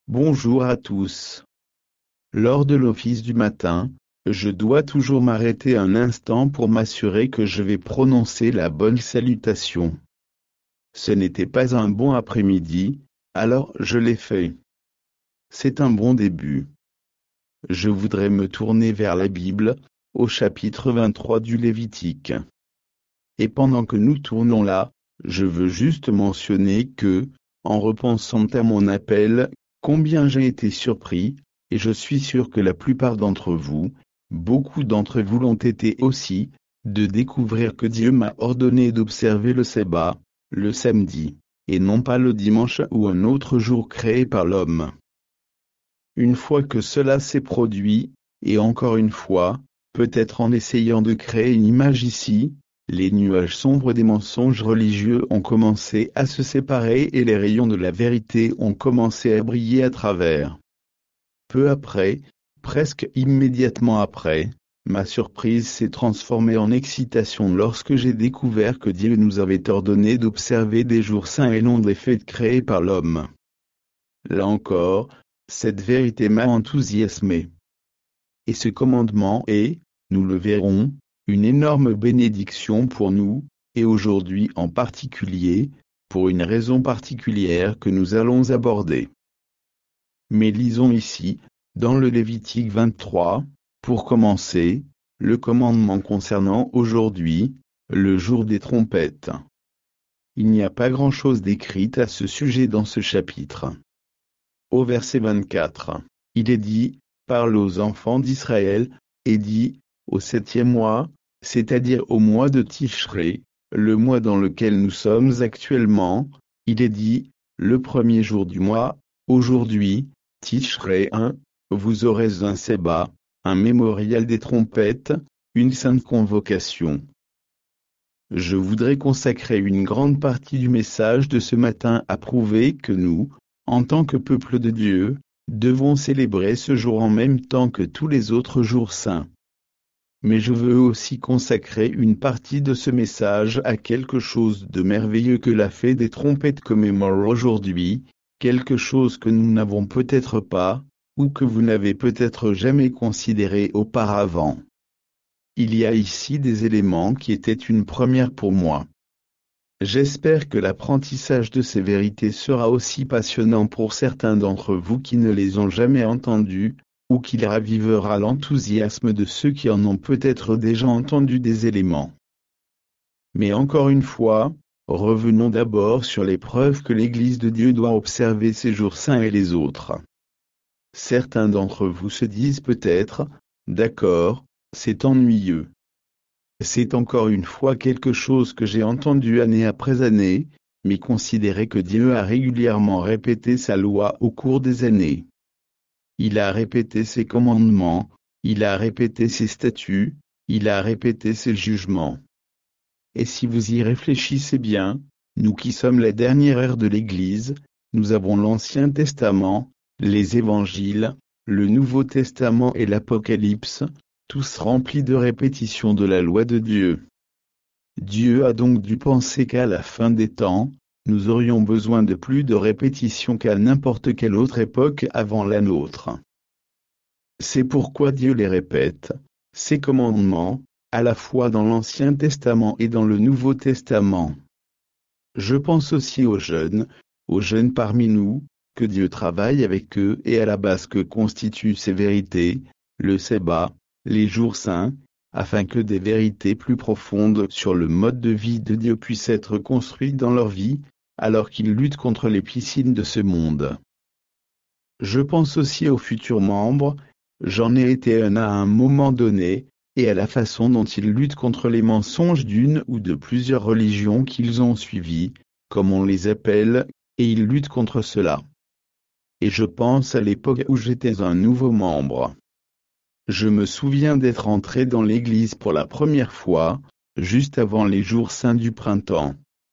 Bonjour à tous. Lors de l'office du matin, je dois toujours m'arrêter un instant pour m'assurer que je vais prononcer la bonne salutation. Ce n'était pas un bon après-midi, alors je l'ai fait. C'est un bon début. Je voudrais me tourner vers la Bible, au chapitre 23 du Lévitique. Et pendant que nous tournons là, je veux juste mentionner que, en repensant à mon appel, combien j'ai été surpris, et je suis sûr que la plupart d'entre vous, beaucoup d'entre vous l'ont été aussi, de découvrir que Dieu m'a ordonné d'observer le sabbat, le samedi, et non pas le dimanche ou un autre jour créé par l'homme. Une fois que cela s'est produit, et encore une fois, peut-être en essayant de créer une image ici, les nuages sombres des mensonges religieux ont commencé à se séparer et les rayons de la vérité ont commencé à briller à travers. Peu après, presque immédiatement après, ma surprise s'est transformée en excitation lorsque j'ai découvert que Dieu nous avait ordonné d'observer des jours saints et non des fêtes créées par l'homme. Là encore, cette vérité m'a enthousiasmé. Et ce commandement est, nous le verrons, une énorme bénédiction pour nous, et aujourd'hui en particulier, pour une raison particulière que nous allons aborder. Mais lisons ici, dans le Lévitique 23, pour commencer, le commandement concernant aujourd'hui, le jour des trompettes. Il n'y a pas grand-chose d'écrit à ce sujet dans ce chapitre. Au verset 24, il est dit, parle aux enfants d'Israël, et dit, au 7e mois, c'est-à-dire au mois de Tishré, le mois dans lequel nous sommes actuellement, il est dit, le premier jour du mois, aujourd'hui, Tishré 1, vous aurez un sabbat, un mémorial des trompettes, une sainte convocation. Je voudrais consacrer une grande partie du message de ce matin à prouver que nous, en tant que peuple de Dieu, devons célébrer ce jour en même temps que tous les autres jours saints. Mais je veux aussi consacrer une partie de ce message à quelque chose de merveilleux que la fête des trompettes commémore aujourd'hui, quelque chose que nous n'avons peut-être pas, ou que vous n'avez peut-être jamais considéré auparavant. Il y a ici des éléments qui étaient une première pour moi. J'espère que l'apprentissage de ces vérités sera aussi passionnant pour certains d'entre vous qui ne les ont jamais entendues, ou qu'il ravivera l'enthousiasme de ceux qui en ont peut-être déjà entendu des éléments. Mais encore une fois, revenons d'abord sur les preuves que l'Église de Dieu doit observer ces jours saints et les autres. Certains d'entre vous se disent peut-être, d'accord, c'est ennuyeux. C'est encore une fois quelque chose que j'ai entendu année après année, mais considérez que Dieu a régulièrement répété sa loi au cours des années. Il a répété ses commandements, il a répété ses statuts, il a répété ses jugements. Et si vous y réfléchissez bien, nous qui sommes la dernière ère de l'Église, nous avons l'Ancien Testament, les Évangiles, le Nouveau Testament et l'Apocalypse, tous remplis de répétitions de la loi de Dieu. Dieu a donc dû penser qu'à la fin des temps, nous aurions besoin de plus de répétitions qu'à n'importe quelle autre époque avant la nôtre. C'est pourquoi Dieu les répète, ces commandements, à la fois dans l'Ancien Testament et dans le Nouveau Testament. Je pense aussi aux jeunes parmi nous, que Dieu travaille avec eux et à la base que constituent ces vérités, le sabbat, les jours saints, afin que des vérités plus profondes sur le mode de vie de Dieu puissent être construites dans leur vie, alors qu'ils luttent contre les piscines de ce monde. Je pense aussi aux futurs membres, j'en ai été un à un moment donné, et à la façon dont ils luttent contre les mensonges d'une ou de plusieurs religions qu'ils ont suivies, comme on les appelle, et ils luttent contre cela. Et je pense à l'époque où j'étais un nouveau membre. Je me souviens d'être entré dans l'église pour la première fois, juste avant les jours saints du printemps.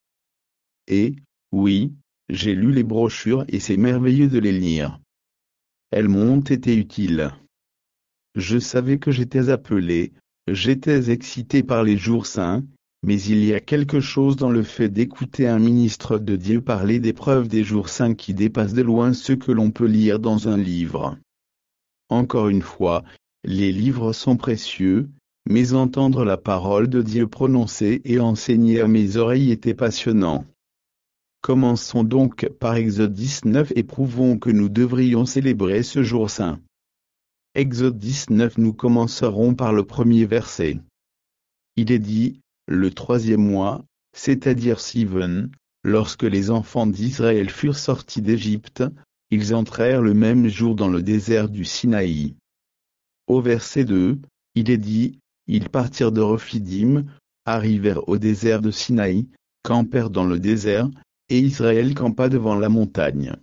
Et, oui, j'ai lu les brochures et c'est merveilleux de les lire. Elles m'ont été utiles. Je savais que j'étais appelé, j'étais excité par les jours saints, Mais il y a quelque chose dans le fait d'écouter un ministre de Dieu parler des preuves des jours saints qui dépasse de loin ce que l'on peut lire dans un livre. Encore une fois, les livres sont précieux, mais entendre la parole de Dieu prononcée et enseignée à mes oreilles était passionnant. Commençons donc par Exode 19 et prouvons que nous devrions célébrer ce jour saint. Exode 19, nous commencerons par le premier verset. Il est dit, le 3e mois, c'est-à-dire Sivan, lorsque les enfants d'Israël furent sortis d'Égypte, ils entrèrent le même jour dans le désert du Sinaï. Au verset 2, il est dit, ils partirent de Rephidim, arrivèrent au désert de Sinaï, campèrent dans le désert, et Israël campa devant la montagne.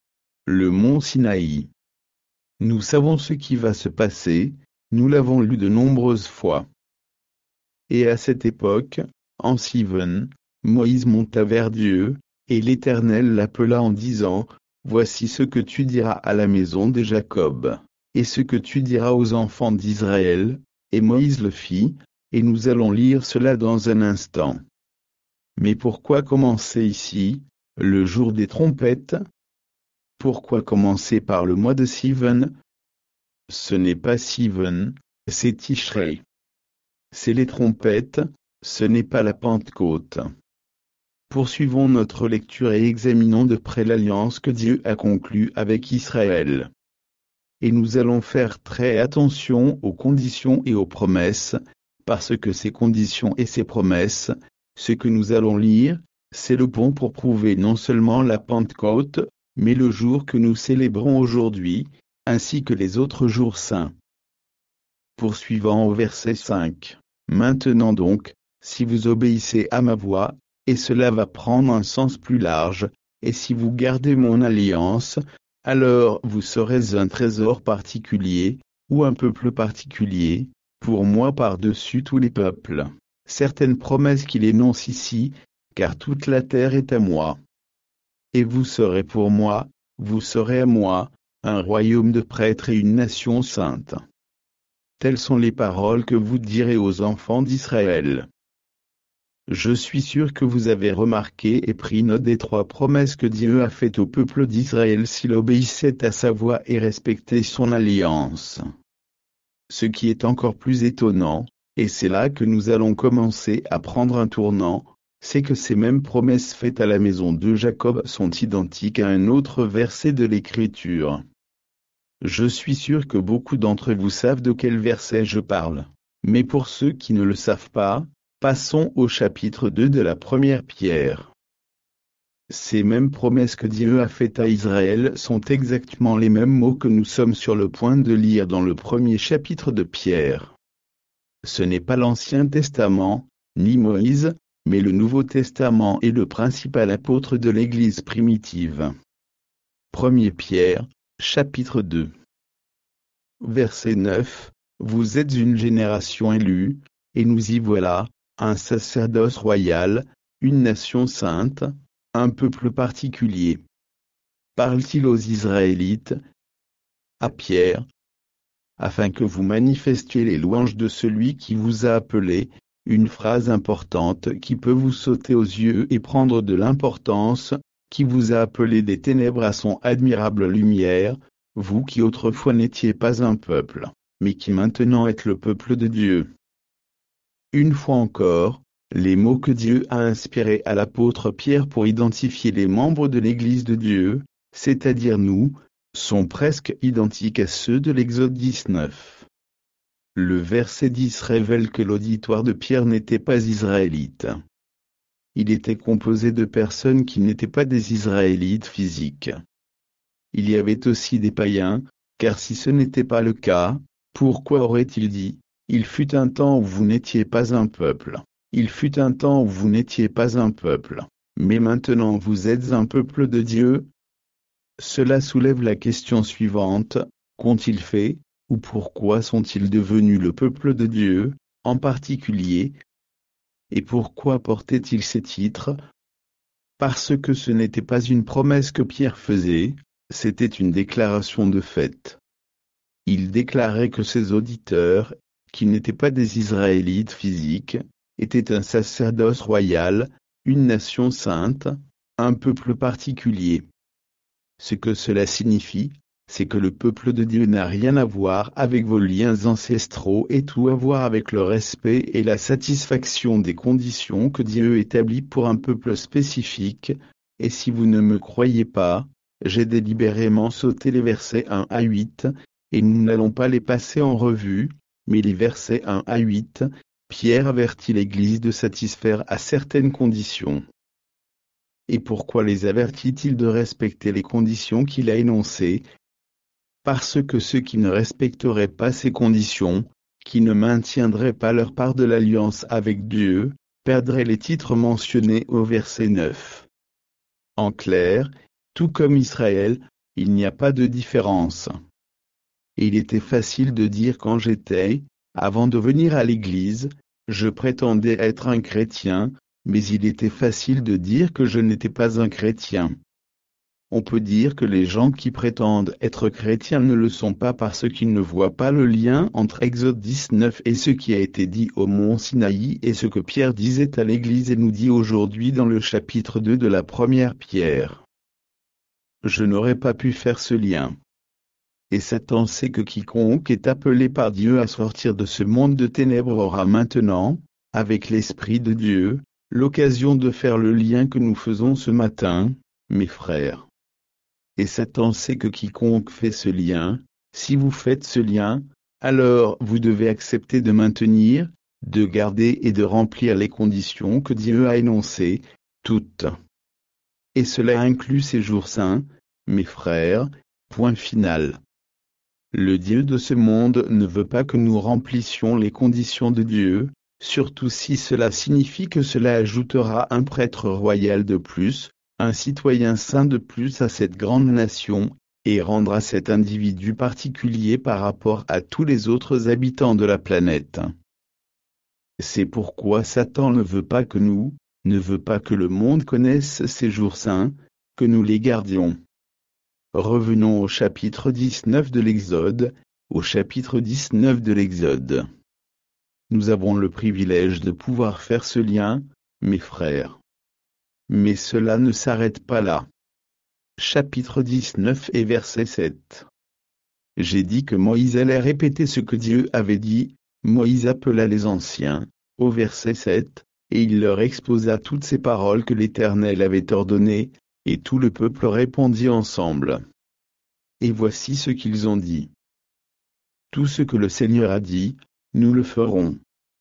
Le mont Sinaï. Nous savons ce qui va se passer, nous l'avons lu de nombreuses fois. Et à cette époque, en Sivan, Moïse monta vers Dieu, et l'Éternel l'appela en disant, « Voici ce que tu diras à la maison de Jacob, et ce que tu diras aux enfants d'Israël. » Et Moïse le fit, et nous allons lire cela dans un instant. Mais pourquoi commencer ici, le jour des trompettes? Pourquoi commencer par le mois de Sivan? Ce n'est pas Sivan, c'est Tishrei. C'est les trompettes, ce n'est pas la Pentecôte. Poursuivons notre lecture et examinons de près l'alliance que Dieu a conclue avec Israël. Et nous allons faire très attention aux conditions et aux promesses, parce que ces conditions et ces promesses, ce que nous allons lire, c'est le pont pour prouver non seulement la Pentecôte, mais le jour que nous célébrons aujourd'hui, ainsi que les autres jours saints. Poursuivant au verset 5. Maintenant donc, si vous obéissez à ma voix, et cela va prendre un sens plus large, et si vous gardez mon alliance, alors vous serez un trésor particulier, ou un peuple particulier, pour moi par-dessus tous les peuples. Certaines promesses qu'il énonce ici, car toute la terre est à moi. Et vous serez pour moi, vous serez à moi, un royaume de prêtres et une nation sainte. Telles sont les paroles que vous direz aux enfants d'Israël. Je suis sûr que vous avez remarqué et pris note des 3 promesses que Dieu a faites au peuple d'Israël s'il obéissait à sa voix et respectait son alliance. Ce qui est encore plus étonnant, et c'est là que nous allons commencer à prendre un tournant, c'est que ces mêmes promesses faites à la maison de Jacob sont identiques à un autre verset de l'Écriture. Je suis sûr que beaucoup d'entre vous savent de quel verset je parle. Mais pour ceux qui ne le savent pas, passons au chapitre 2 de la première Pierre. Ces mêmes promesses que Dieu a faites à Israël sont exactement les mêmes mots que nous sommes sur le point de lire dans le premier chapitre de Pierre. Ce n'est pas l'Ancien Testament, ni Moïse, mais le Nouveau Testament est le principal apôtre de l'Église primitive. 1 Pierre, chapitre 2. Verset 9. Vous êtes une génération élue, et nous y voilà, un sacerdoce royal, une nation sainte, un peuple particulier. Parle-t-il aux Israélites? À Pierre, afin que vous manifestiez les louanges de celui qui vous a appelé, une phrase importante qui peut vous sauter aux yeux et prendre de l'importance, qui vous a appelé des ténèbres à son admirable lumière, vous qui autrefois n'étiez pas un peuple, mais qui maintenant êtes le peuple de Dieu. Une fois encore, les mots que Dieu a inspirés à l'apôtre Pierre pour identifier les membres de l'Église de Dieu, c'est-à-dire nous, sont presque identiques à ceux de l'Exode 19. Le verset 10 révèle que l'auditoire de Pierre n'était pas israélite. Il était composé de personnes qui n'étaient pas des Israélites physiques. Il y avait aussi des païens, car si ce n'était pas le cas, pourquoi aurait-il dit « Il fut un temps où vous n'étiez pas un peuple. Il fut un temps où vous n'étiez pas un peuple, mais maintenant vous êtes un peuple de Dieu ». Cela soulève la question suivante, qu'ont-ils fait, ou pourquoi sont-ils devenus le peuple de Dieu, en particulier? Et pourquoi portaient-ils ces titres? Parce que ce n'était pas une promesse que Pierre faisait, c'était une déclaration de fait. Il déclarait que ses auditeurs, qui n'étaient pas des Israélites physiques, était un sacerdoce royal, une nation sainte, un peuple particulier. Ce que cela signifie, c'est que le peuple de Dieu n'a rien à voir avec vos liens ancestraux et tout à voir avec le respect et la satisfaction des conditions que Dieu établit pour un peuple spécifique, et si vous ne me croyez pas, j'ai délibérément sauté les versets 1 à 8, et nous n'allons pas les passer en revue, mais les versets 1 à 8, Pierre avertit l'Église de satisfaire à certaines conditions. Et pourquoi les avertit-il de respecter les conditions qu'il a énoncées? Parce que ceux qui ne respecteraient pas ces conditions, qui ne maintiendraient pas leur part de l'alliance avec Dieu, perdraient les titres mentionnés au verset 9. En clair, tout comme Israël, il n'y a pas de différence. Il était facile de dire quand j'étais, avant de venir à l'église, je prétendais être un chrétien, mais il était facile de dire que je n'étais pas un chrétien. On peut dire que les gens qui prétendent être chrétiens ne le sont pas parce qu'ils ne voient pas le lien entre Exode 19 et ce qui a été dit au mont Sinaï et ce que Pierre disait à l'Église et nous dit aujourd'hui dans le chapitre 2 de la première Pierre. Je n'aurais pas pu faire ce lien. Et Satan sait que quiconque est appelé par Dieu à sortir de ce monde de ténèbres aura maintenant, avec l'Esprit de Dieu, l'occasion de faire le lien que nous faisons ce matin, mes frères. Et Satan sait que quiconque fait ce lien, si vous faites ce lien, alors vous devez accepter de maintenir, de garder et de remplir les conditions que Dieu a énoncées, toutes. Et cela inclut ces jours saints, mes frères, point final. Le Dieu de ce monde ne veut pas que nous remplissions les conditions de Dieu, surtout si cela signifie que cela ajoutera un prêtre royal de plus, un citoyen saint de plus à cette grande nation, et rendra cet individu particulier par rapport à tous les autres habitants de la planète. C'est pourquoi Satan ne veut pas que ne veut pas que le monde connaisse ces jours saints, que nous les gardions. Revenons au chapitre 19 de l'Exode, au chapitre 19 de l'Exode. Nous avons le privilège de pouvoir faire ce lien, mes frères. Mais cela ne s'arrête pas là. Chapitre 19 et verset 7. J'ai dit que Moïse allait répéter ce que Dieu avait dit, Moïse appela les anciens, au verset 7, et il leur exposa toutes ces paroles que l'Éternel avait ordonnées, et tout le peuple répondit ensemble. Et voici ce qu'ils ont dit. Tout ce que le Seigneur a dit, nous le ferons.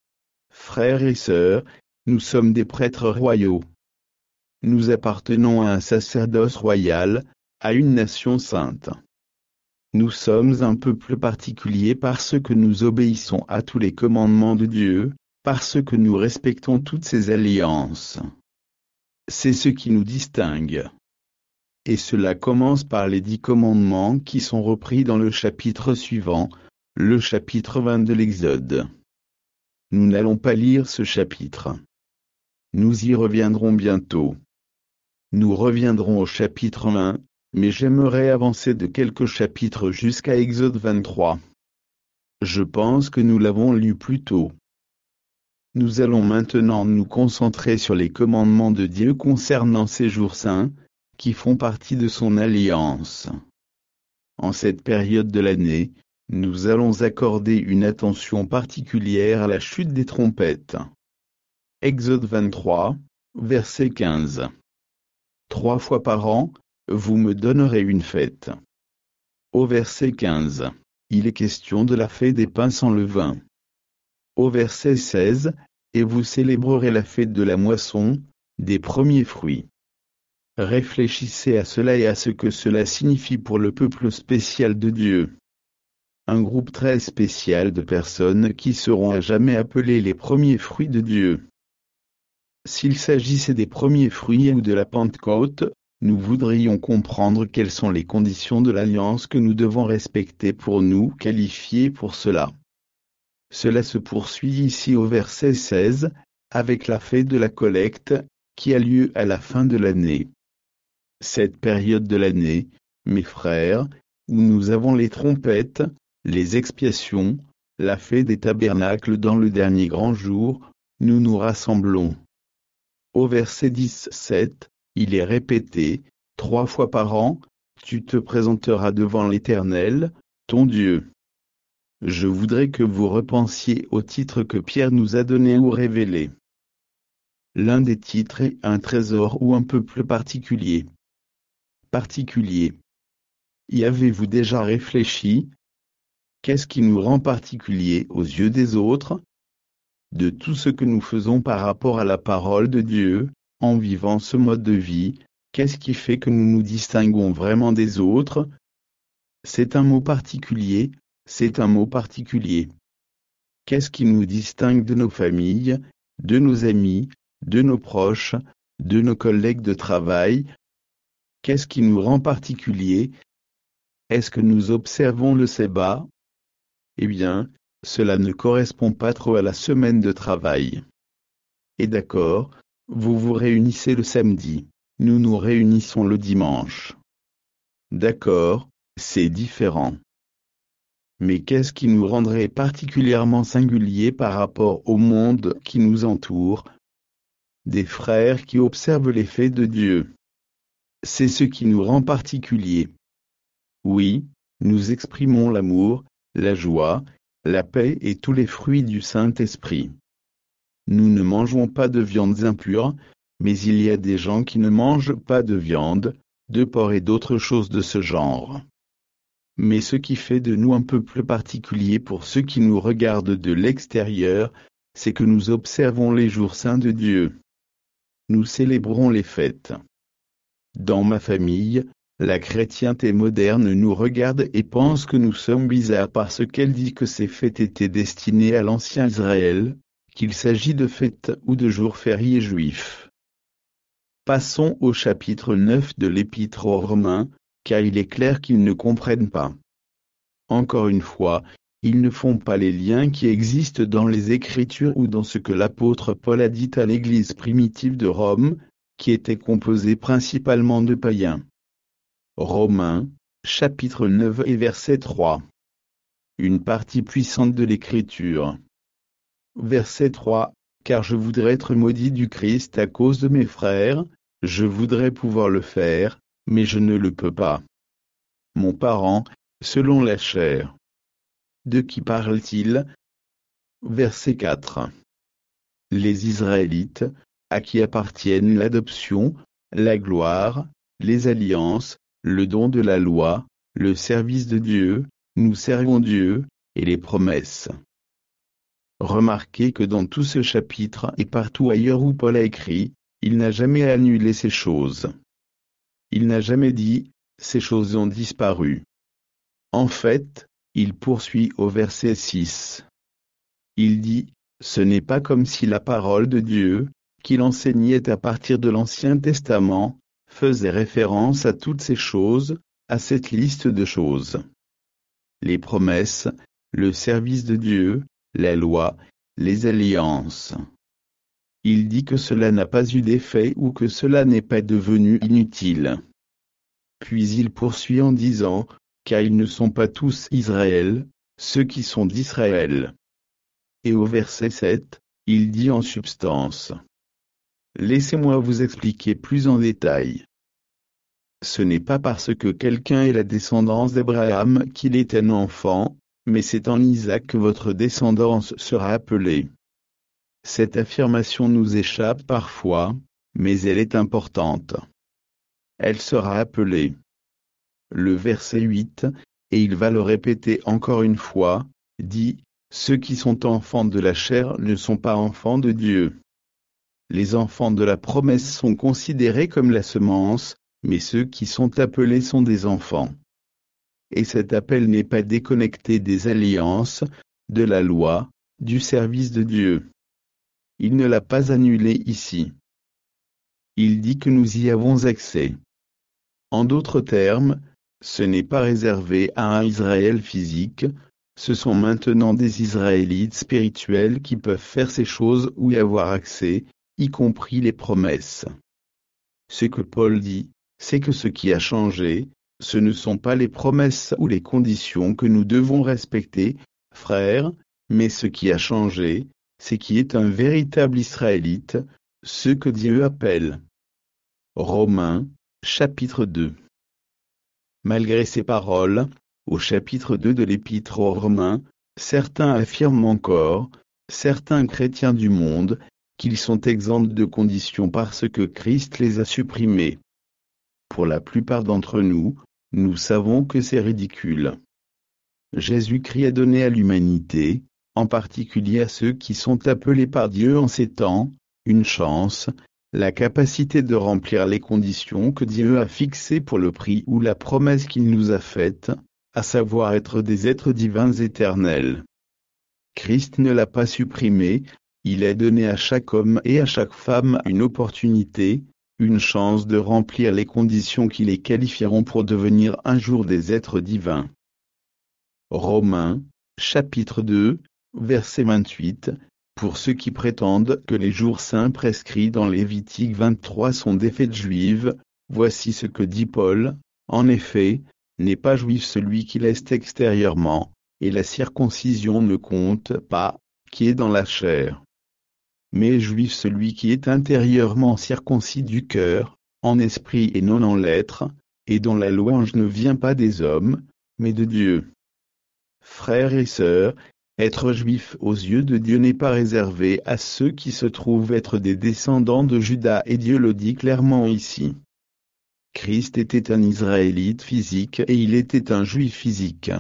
Frères et sœurs, nous sommes des prêtres royaux. Nous appartenons à un sacerdoce royal, à une nation sainte. Nous sommes un peuple particulier parce que nous obéissons à tous les commandements de Dieu, parce que nous respectons toutes ses alliances. C'est ce qui nous distingue. Et cela commence par les 10 commandements qui sont repris dans le chapitre suivant, le chapitre 20 de l'Exode. Nous n'allons pas lire ce chapitre. Nous y reviendrons bientôt. Nous reviendrons au chapitre 1, mais j'aimerais avancer de quelques chapitres jusqu'à Exode 23. Je pense que nous l'avons lu plus tôt. Nous allons maintenant nous concentrer sur les commandements de Dieu concernant ces jours saints, qui font partie de son alliance. En cette période de l'année, nous allons accorder une attention particulière à la chute des trompettes. Exode 23, verset 15. 3 fois par an, vous me donnerez une fête. Au verset 15, il est question de la fête des pains sans levain. Au verset 16, et vous célébrerez la fête de la moisson, des premiers fruits. Réfléchissez à cela et à ce que cela signifie pour le peuple spécial de Dieu. Un groupe très spécial de personnes qui seront à jamais appelées les premiers fruits de Dieu. S'il s'agissait des premiers fruits ou de la Pentecôte, nous voudrions comprendre quelles sont les conditions de l'alliance que nous devons respecter pour nous qualifier pour cela. Cela se poursuit ici au verset 16, avec la fête de la collecte, qui a lieu à la fin de l'année. Cette période de l'année, mes frères, où nous avons les trompettes, les expiations, la fête des tabernacles dans le dernier grand jour, nous nous rassemblons. Au verset 17, il est répété, 3 fois par an, tu te présenteras devant l'Éternel, ton Dieu. Je voudrais que vous repensiez au titre que Pierre nous a donné ou révélé. L'un des titres est un trésor ou un peuple particulier. Particulier. Y avez-vous déjà réfléchi? Qu'est-ce qui nous rend particuliers aux yeux des autres? De tout ce que nous faisons par rapport à la parole de Dieu, en vivant ce mode de vie, qu'est-ce qui fait que nous nous distinguons vraiment des autres? C'est un mot particulier, c'est un mot particulier. Qu'est-ce qui nous distingue de nos familles, de nos amis, de nos proches, de nos collègues de travail? Qu'est-ce qui nous rend particuliers? Est-ce que nous observons le sabbat? Eh bien, cela ne correspond pas trop à la semaine de travail. Et d'accord, vous vous réunissez le samedi, nous nous réunissons le dimanche. D'accord, c'est différent. Mais qu'est-ce qui nous rendrait particulièrement singuliers par rapport au monde qui nous entoure? Des frères qui observent les faits de Dieu. C'est ce qui nous rend particuliers. Oui, nous exprimons l'amour, la joie, la paix et tous les fruits du Saint-Esprit. Nous ne mangeons pas de viandes impures, mais il y a des gens qui ne mangent pas de viande, de porc et d'autres choses de ce genre. Mais ce qui fait de nous un peuple particulier pour ceux qui nous regardent de l'extérieur, c'est que nous observons les jours saints de Dieu. Nous célébrons les fêtes. Dans ma famille, la chrétienté moderne nous regarde et pense que nous sommes bizarres parce qu'elle dit que ces fêtes étaient destinées à l'ancien Israël, qu'il s'agit de fêtes ou de jours fériés juifs. Passons au chapitre 9 de l'Épître aux Romains, car il est clair qu'ils ne comprennent pas. Encore une fois, ils ne font pas les liens qui existent dans les Écritures ou dans ce que l'apôtre Paul a dit à l'Église primitive de Rome, qui était composée principalement de païens. Romains, chapitre 9 et verset 3. Une partie puissante de l'Écriture. Verset 3. Car je voudrais être maudit du Christ à cause de mes frères, je voudrais pouvoir le faire, mais je ne le peux pas. Mon parent, selon la chair. De qui parle-t-il? Verset 4. Les Israélites, à qui appartiennent l'adoption, la gloire, les alliances, le don de la loi, le service de Dieu, nous servons Dieu, et les promesses. Remarquez que dans tout ce chapitre et partout ailleurs où Paul a écrit, il n'a jamais annulé ces choses. Il n'a jamais dit, ces choses ont disparu. En fait, il poursuit au verset 6. Il dit, ce n'est pas comme si la parole de Dieu, qu'il enseignait à partir de l'Ancien Testament, faisait référence à toutes ces choses, à cette liste de choses. Les promesses, le service de Dieu, la loi, les alliances. Il dit que cela n'a pas eu d'effet ou que cela n'est pas devenu inutile. Puis il poursuit en disant, car ils ne sont pas tous Israël, ceux qui sont d'Israël. Et au verset 7, il dit en substance. Laissez-moi vous expliquer plus en détail. Ce n'est pas parce que quelqu'un est la descendance d'Abraham qu'il est un enfant, mais c'est en Isaac que votre descendance sera appelée. Cette affirmation nous échappe parfois, mais elle est importante. Elle sera appelée. Le verset 8, et il va le répéter encore une fois, dit, ceux qui sont enfants de la chair ne sont pas enfants de Dieu. Les enfants de la promesse sont considérés comme la semence, mais ceux qui sont appelés sont des enfants. Et cet appel n'est pas déconnecté des alliances, de la loi, du service de Dieu. Il ne l'a pas annulé ici. Il dit que nous y avons accès. En d'autres termes, ce n'est pas réservé à un Israël physique, ce sont maintenant des Israélites spirituels qui peuvent faire ces choses ou y avoir accès, y compris les promesses. Ce que Paul dit, c'est que ce qui a changé, ce ne sont pas les promesses ou les conditions que nous devons respecter, frères, mais ce qui a changé, c'est qui est un véritable Israélite, ce que Dieu appelle. Romains, chapitre 2. Malgré ces paroles, au chapitre 2 de l'Épître aux Romains, certains affirment encore, certains chrétiens du monde, qu'ils sont exempts de conditions parce que Christ les a supprimés. Pour la plupart d'entre nous, nous savons que c'est ridicule. Jésus-Christ a donné à l'humanité, en particulier à ceux qui sont appelés par Dieu en ces temps, une chance, la capacité de remplir les conditions que Dieu a fixées pour le prix ou la promesse qu'il nous a faite, à savoir être des êtres divins éternels. Christ ne l'a pas supprimé, il a donné à chaque homme et à chaque femme une opportunité, une chance de remplir les conditions qui les qualifieront pour devenir un jour des êtres divins. Romains, chapitre 2, verset 28. Pour ceux qui prétendent que les jours saints prescrits dans Lévitique 23 sont des fêtes juives, voici ce que dit Paul, en effet, n'est pas juif celui qui l'est extérieurement, et la circoncision ne compte pas, qui est dans la chair. Mais juif celui qui est intérieurement circoncis du cœur, en esprit et non en lettres, et dont la louange ne vient pas des hommes, mais de Dieu. Frères et sœurs, être juif aux yeux de Dieu n'est pas réservé à ceux qui se trouvent être des descendants de Juda et Dieu le dit clairement ici. Christ était un Israélite physique et il était un juif physique.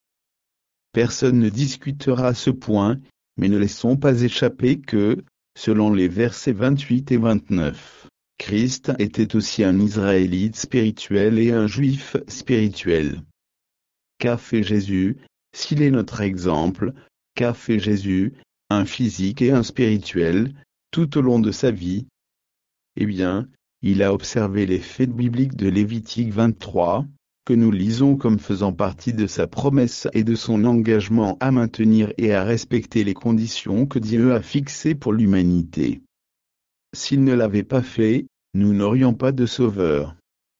Personne ne discutera ce point, mais ne laissons pas échapper que, selon les versets 28 et 29, Christ était aussi un Israélite spirituel et un juif spirituel. Qu'a fait Jésus, s'il est notre exemple? Qu'a fait Jésus, un physique et un spirituel, tout au long de sa vie? Eh bien, il a observé les faits bibliques de Lévitique 23, que nous lisons comme faisant partie de sa promesse et de son engagement à maintenir et à respecter les conditions que Dieu a fixées pour l'humanité. S'il ne l'avait pas fait, nous n'aurions pas de sauveur.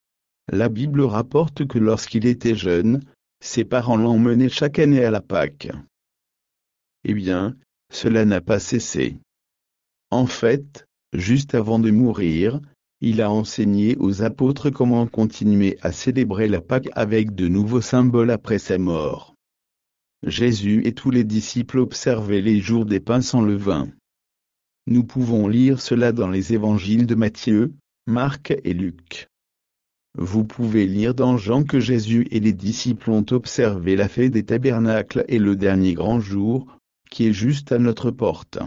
La Bible rapporte que lorsqu'il était jeune, ses parents l'emmenaient chaque année à la Pâque. Eh bien, cela n'a pas cessé. En fait, juste avant de mourir, il a enseigné aux apôtres comment continuer à célébrer la Pâque avec de nouveaux symboles après sa mort. Jésus et tous les disciples observaient les jours des pains sans levain. Nous pouvons lire cela dans les évangiles de Matthieu, Marc et Luc. Vous pouvez lire dans Jean que Jésus et les disciples ont observé la fête des tabernacles et le dernier grand jour, qui est juste à notre porte.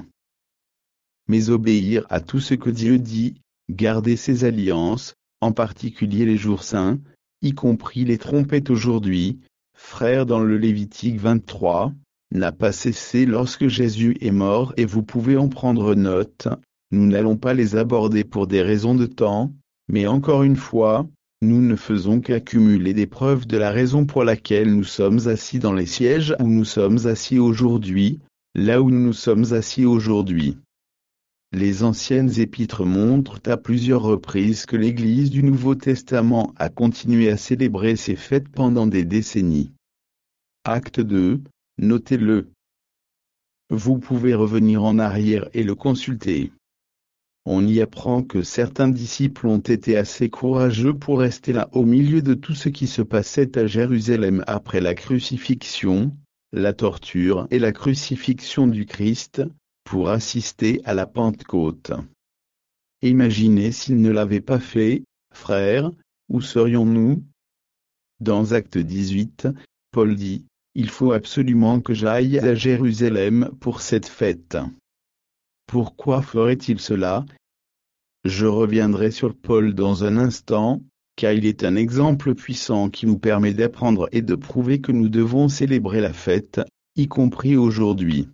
Mais obéir à tout ce que Dieu dit, garder ses alliances, en particulier les jours saints, y compris les trompettes aujourd'hui, frères dans le Lévitique 23, n'a pas cessé lorsque Jésus est mort et vous pouvez en prendre note, nous n'allons pas les aborder pour des raisons de temps, mais encore une fois, nous ne faisons qu'accumuler des preuves de la raison pour laquelle nous sommes assis dans les sièges où nous sommes assis aujourd'hui, là où nous sommes assis aujourd'hui. Les anciennes épîtres montrent à plusieurs reprises que l'Église du Nouveau Testament a continué à célébrer ces fêtes pendant des décennies. Acte 2, notez-le. Vous pouvez revenir en arrière et le consulter. On y apprend que certains disciples ont été assez courageux pour rester là au milieu de tout ce qui se passait à Jérusalem après la crucifixion, la torture et la crucifixion du Christ, pour assister à la Pentecôte. Imaginez s'ils ne l'avaient pas fait, frères, où serions-nous? Dans Acte 18, Paul dit, « Il faut absolument que j'aille à Jérusalem pour cette fête. » Pourquoi ferait-il cela? Je reviendrai sur Paul dans un instant, car il est un exemple puissant qui nous permet d'apprendre et de prouver que nous devons célébrer la fête, y compris aujourd'hui.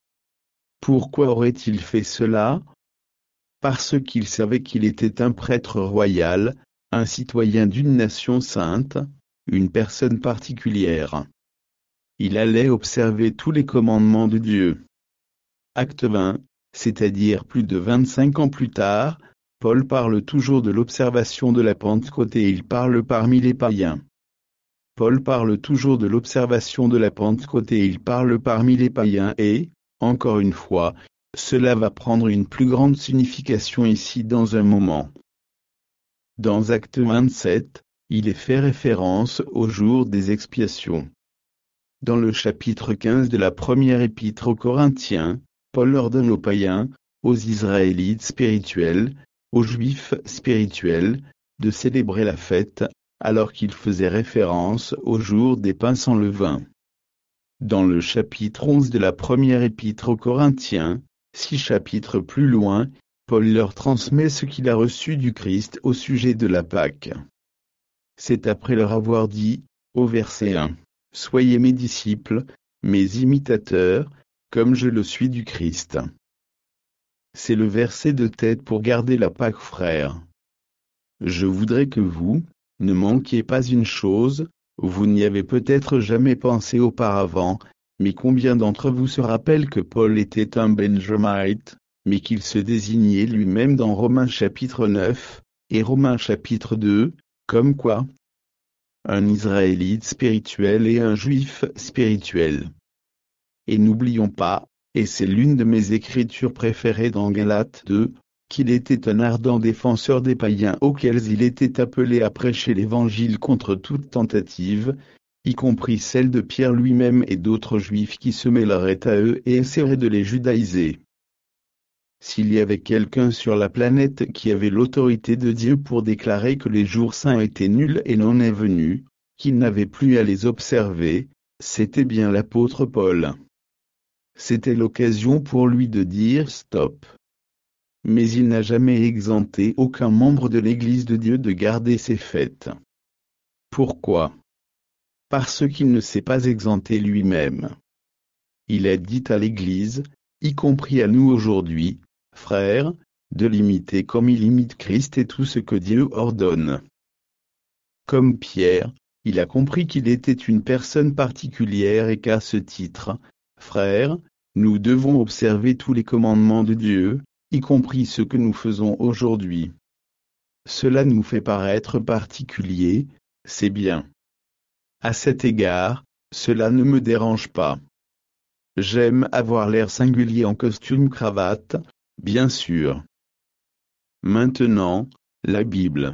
Pourquoi aurait-il fait cela? Parce qu'il savait qu'il était un prêtre royal, un citoyen d'une nation sainte, une personne particulière. Il allait observer tous les commandements de Dieu. Acte 20, c'est-à-dire plus de 25 ans plus tard, Paul parle toujours de l'observation de la Pentecôte et il parle parmi les païens. Paul parle toujours de l'observation de la Pentecôte et il parle parmi les païens et, encore une fois, Cela va prendre une plus grande signification ici dans un moment. Dans Acte 27, il est fait référence au jour des expiations. Dans le chapitre 15 de la première épître aux Corinthiens, Paul ordonne aux païens, aux Israélites spirituels, aux Juifs spirituels, de célébrer la fête, alors qu'il faisait référence au jour des pains sans levain. Dans le chapitre 11 de la première épître aux Corinthiens, 6 chapitres plus loin, Paul leur transmet ce qu'il a reçu du Christ au sujet de la Pâque. C'est après leur avoir dit, au verset 1, « Soyez mes disciples, mes imitateurs, comme je le suis du Christ. » C'est le verset de tête pour garder la Pâque, frères. Je voudrais que vous ne manquiez pas une chose, vous n'y avez peut-être jamais pensé auparavant, mais combien d'entre vous se rappellent que Paul était un Benjamite, mais qu'il se désignait lui-même dans Romains chapitre 9, et Romains chapitre 2, comme quoi un Israélite spirituel et un Juif spirituel. Et n'oublions pas, et c'est l'une de mes écritures préférées dans Galates 2, qu'il était un ardent défenseur des païens auxquels il était appelé à prêcher l'Évangile contre toute tentative, y compris celle de Pierre lui-même et d'autres Juifs qui se mêleraient à eux et essaieraient de les judaïser. S'il y avait quelqu'un sur la planète qui avait l'autorité de Dieu pour déclarer que les jours saints étaient nuls et non est venu, qu'il n'avait plus à les observer, c'était bien l'apôtre Paul. C'était l'occasion pour lui de dire stop. Mais il n'a jamais exempté aucun membre de l'Église de Dieu de garder ses fêtes. Pourquoi? Parce qu'il ne s'est pas exempté lui-même. Il a dit à l'Église, y compris à nous aujourd'hui, frères, de l'imiter comme il imite Christ et tout ce que Dieu ordonne. Comme Pierre, il a compris qu'il était une personne particulière et qu'à ce titre, frères, nous devons observer tous les commandements de Dieu, y compris ce que nous faisons aujourd'hui. Cela nous fait paraître particulier, c'est bien. À cet égard, cela ne me dérange pas. J'aime avoir l'air singulier en costume-cravate, bien sûr. Maintenant, la Bible.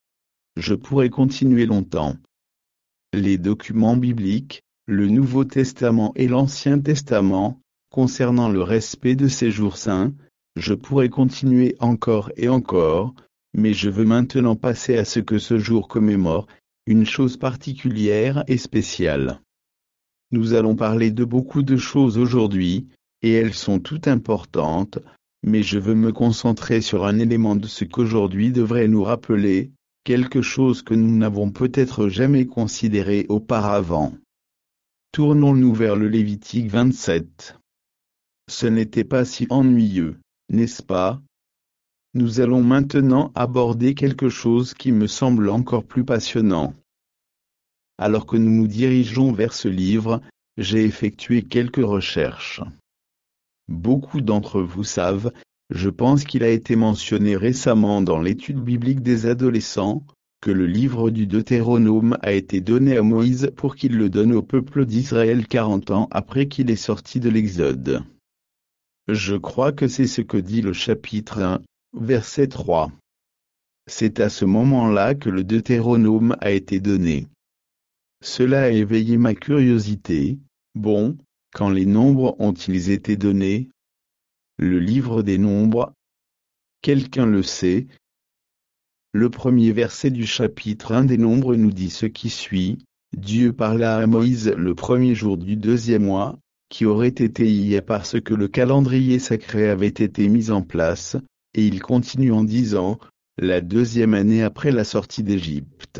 Je pourrais continuer longtemps. Les documents bibliques, le Nouveau Testament et l'Ancien Testament, concernant le respect de ces jours saints, je pourrais continuer encore et encore, mais je veux maintenant passer à ce que ce jour commémore, une chose particulière et spéciale. Nous allons parler de beaucoup de choses aujourd'hui, et elles sont toutes importantes, mais je veux me concentrer sur un élément de ce qu'aujourd'hui devrait nous rappeler, quelque chose que nous n'avons peut-être jamais considéré auparavant. Tournons-nous vers le Lévitique 27. Ce n'était pas si ennuyeux, n'est-ce pas? Nous allons maintenant aborder quelque chose qui me semble encore plus passionnant. Alors que nous nous dirigeons vers ce livre, j'ai effectué quelques recherches. Beaucoup d'entre vous savent, je pense qu'il a été mentionné récemment dans l'étude biblique des adolescents, que le livre du Deutéronome a été donné à Moïse pour qu'il le donne au peuple d'Israël 40 ans après qu'il est sorti de l'Exode. Je crois que c'est ce que dit le chapitre 1, verset 3. C'est à ce moment-là que le Deutéronome a été donné. Cela a éveillé ma curiosité. Bon, quand les nombres ont-ils été donnés? Le livre des nombres. Quelqu'un le sait? Le premier verset du chapitre 1 des Nombres nous dit ce qui suit. Dieu parla à Moïse le premier jour du deuxième mois, qui aurait été hier parce que le calendrier sacré avait été mis en place, et il continue en disant, la deuxième année après la sortie d'Égypte.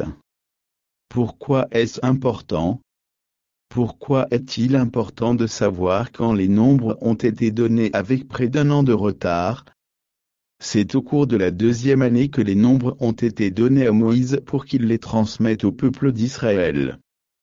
Pourquoi est-ce important? Pourquoi est-il important de savoir quand les nombres ont été donnés avec près d'un an de retard? C'est au cours de la deuxième année que les nombres ont été donnés à Moïse pour qu'il les transmette au peuple d'Israël.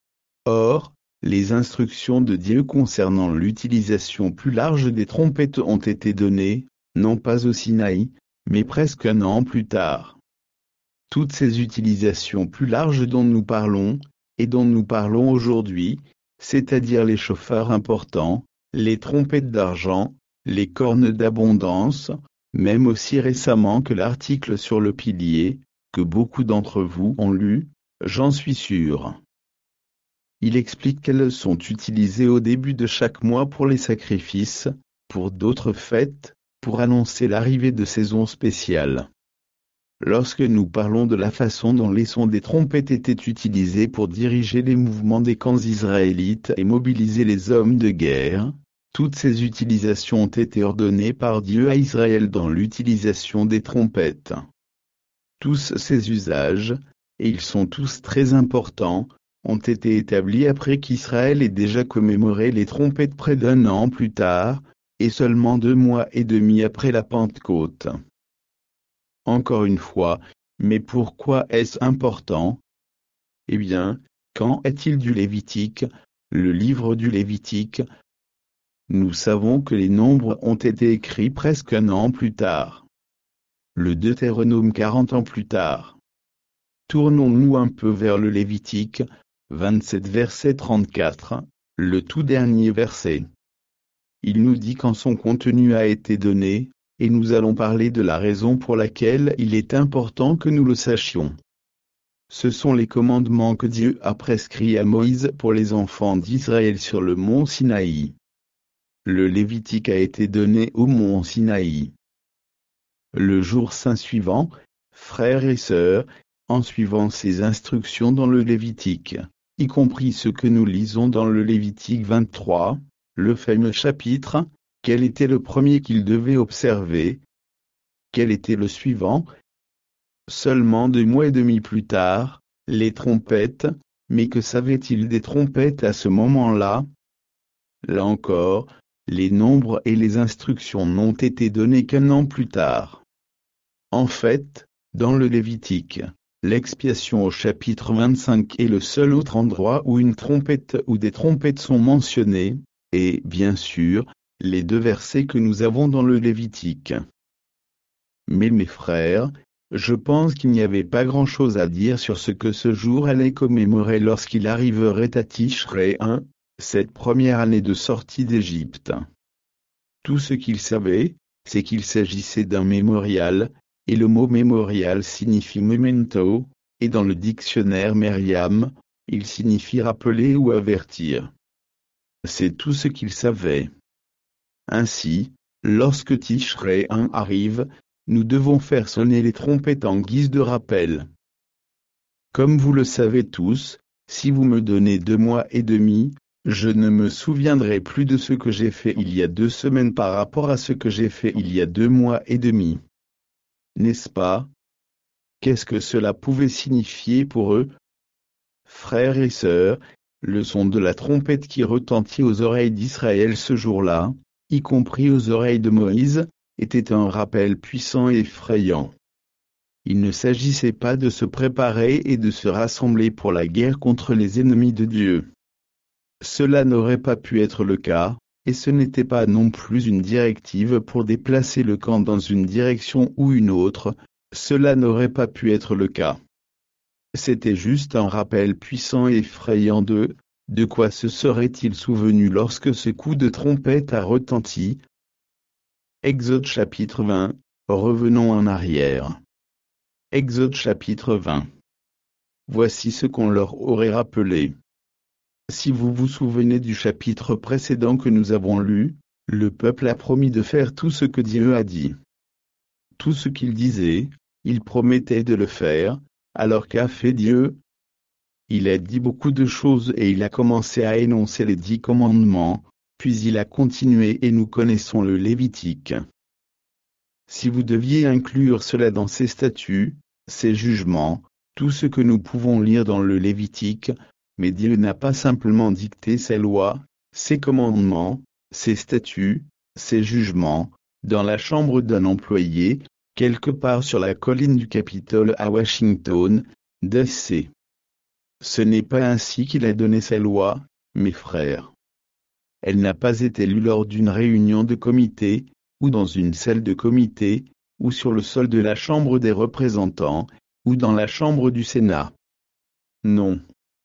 Or, les instructions de Dieu concernant l'utilisation plus large des trompettes ont été données, non pas au Sinaï, mais presque un an plus tard. Toutes ces utilisations plus larges dont nous parlons, et dont nous parlons aujourd'hui, c'est-à-dire les chauffards importants, les trompettes d'argent, les cornes d'abondance, même aussi récemment que l'article sur le pilier, que beaucoup d'entre vous ont lu, j'en suis sûr. Il explique qu'elles sont utilisées au début de chaque mois pour les sacrifices, pour d'autres fêtes, pour annoncer l'arrivée de saisons spéciales. Lorsque nous parlons de la façon dont les sons des trompettes étaient utilisés pour diriger les mouvements des camps israélites et mobiliser les hommes de guerre, toutes ces utilisations ont été ordonnées par Dieu à Israël dans l'utilisation des trompettes. Tous ces usages, et ils sont tous très importants, ont été établis après qu'Israël ait déjà commémoré les trompettes près d'1 an plus tard, et seulement 2 mois et demi après la Pentecôte. Encore une fois, mais pourquoi est-ce important? Eh bien, quand est-il du Lévitique, le livre du Lévitique? Nous savons que les nombres ont été écrits presque 1 an plus tard. Le Deutéronome 40 ans plus tard. Tournons-nous un peu vers le Lévitique, 27 verset 34, le tout dernier verset. Il nous dit quand son contenu a été donné, et nous allons parler de la raison pour laquelle il est important que nous le sachions. Ce sont les commandements que Dieu a prescrits à Moïse pour les enfants d'Israël sur le mont Sinaï. Le Lévitique a été donné au mont Sinaï. Le jour saint suivant, frères et sœurs, en suivant ces instructions dans le Lévitique, y compris ce que nous lisons dans le Lévitique 23, le fameux chapitre, quel était le premier qu'il devait observer? Quel était le suivant? Seulement 2 mois et demi plus tard, les trompettes, mais que savait-il des trompettes à ce moment-là? Là encore, les nombres et les instructions n'ont été donnés qu'1 an plus tard. En fait, dans le Lévitique, l'expiation au chapitre 25 est le seul autre endroit où une trompette ou des trompettes sont mentionnées, et, bien sûr, les 2 versets que nous avons dans le Lévitique. Mais mes frères, je pense qu'il n'y avait pas grand-chose à dire sur ce que ce jour allait commémorer lorsqu'il arriverait à Tishré 1, cette première année de sortie d'Égypte. Tout ce qu'il savait, c'est qu'il s'agissait d'un mémorial, et le mot mémorial signifie memento, et dans le dictionnaire Merriam, il signifie rappeler ou avertir. C'est tout ce qu'il savait. Ainsi, lorsque Tishré 1 arrive, nous devons faire sonner les trompettes en guise de rappel. Comme vous le savez tous, si vous me donnez 2 mois et demi, je ne me souviendrai plus de ce que j'ai fait il y a 2 semaines par rapport à ce que j'ai fait il y a 2 mois et demi. N'est-ce pas? Qu'est-ce que cela pouvait signifier pour eux? Frères et sœurs, le son de la trompette qui retentit aux oreilles d'Israël ce jour-là, y compris aux oreilles de Moïse, était un rappel puissant et effrayant. Il ne s'agissait pas de se préparer et de se rassembler pour la guerre contre les ennemis de Dieu. Cela n'aurait pas pu être le cas, et ce n'était pas non plus une directive pour déplacer le camp dans une direction ou une autre, cela n'aurait pas pu être le cas. C'était juste un rappel puissant et effrayant de quoi se serait-il souvenu lorsque ce coup de trompette a retenti? Exode chapitre 20, revenons en arrière. Exode chapitre 20. Voici ce qu'on leur aurait rappelé. Si vous vous souvenez du chapitre précédent que nous avons lu, le peuple a promis de faire tout ce que Dieu a dit. Tout ce qu'il disait, il promettait de le faire, alors qu'a fait Dieu? Il a dit beaucoup de choses et il a commencé à énoncer les 10 commandements, puis il a continué et nous connaissons le Lévitique. Si vous deviez inclure cela dans ces statuts, ces jugements, tout ce que nous pouvons lire dans le Lévitique, mais Dieu n'a pas simplement dicté ses lois, ses commandements, ses statuts, ses jugements, dans la chambre d'un employé, quelque part sur la colline du Capitole à Washington, D.C. Ce n'est pas ainsi qu'il a donné ses lois, mes frères. Elle n'a pas été lue lors d'une réunion de comité, ou dans une salle de comité, ou sur le sol de la Chambre des représentants, ou dans la Chambre du Sénat. Non.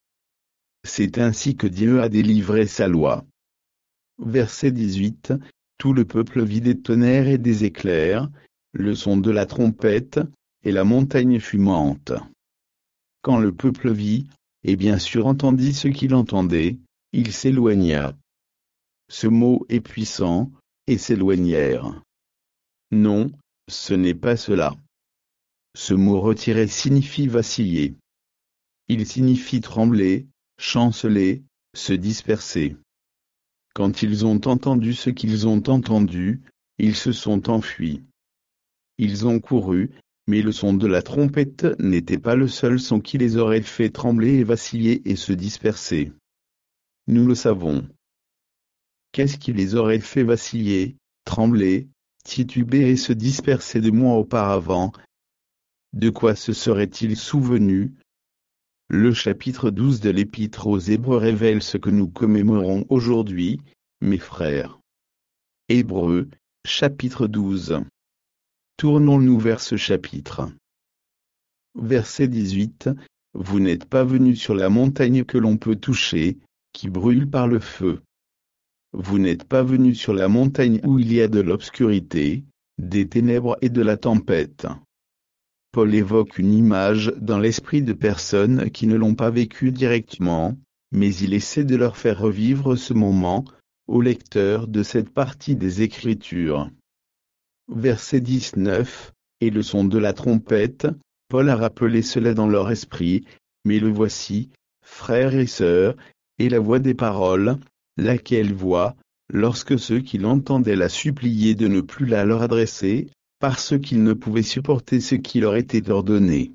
C'est ainsi que Dieu a délivré sa loi. Verset 18, Tout le peuple vit des tonnerres et des éclairs, le son de la trompette, et la montagne fumante. Quand le peuple vit, et bien sûr entendit ce qu'il entendait, il s'éloigna. Ce mot est puissant, et s'éloignèrent. Non, ce n'est pas cela. Ce mot retiré signifie vaciller. Il signifie trembler, chanceler, se disperser. Quand ils ont entendu ce qu'ils ont entendu, ils se sont enfuis. Ils ont couru, mais le son de la trompette n'était pas le seul son qui les aurait fait trembler et vaciller et se disperser. Nous le savons. Qu'est-ce qui les aurait fait vaciller, trembler, tituber et se disperser 2 mois auparavant? De quoi se seraient-ils souvenus? Le chapitre 12 de l'Épître aux Hébreux révèle ce que nous commémorons aujourd'hui, mes frères. Hébreux, chapitre 12. Tournons-nous vers ce chapitre. Verset 18. Vous n'êtes pas venus sur la montagne que l'on peut toucher, qui brûle par le feu. Vous n'êtes pas venus sur la montagne où il y a de l'obscurité, des ténèbres et de la tempête. Paul évoque une image dans l'esprit de personnes qui ne l'ont pas vécu directement, mais il essaie de leur faire revivre ce moment, aux lecteurs de cette partie des Écritures. Verset 19, et le son de la trompette, Paul a rappelé cela dans leur esprit, mais le voici, frères et sœurs, et la voix des paroles, laquelle voix, lorsque ceux qui l'entendaient la suppliaient de ne plus la leur adresser, parce qu'ils ne pouvaient supporter ce qui leur était ordonné.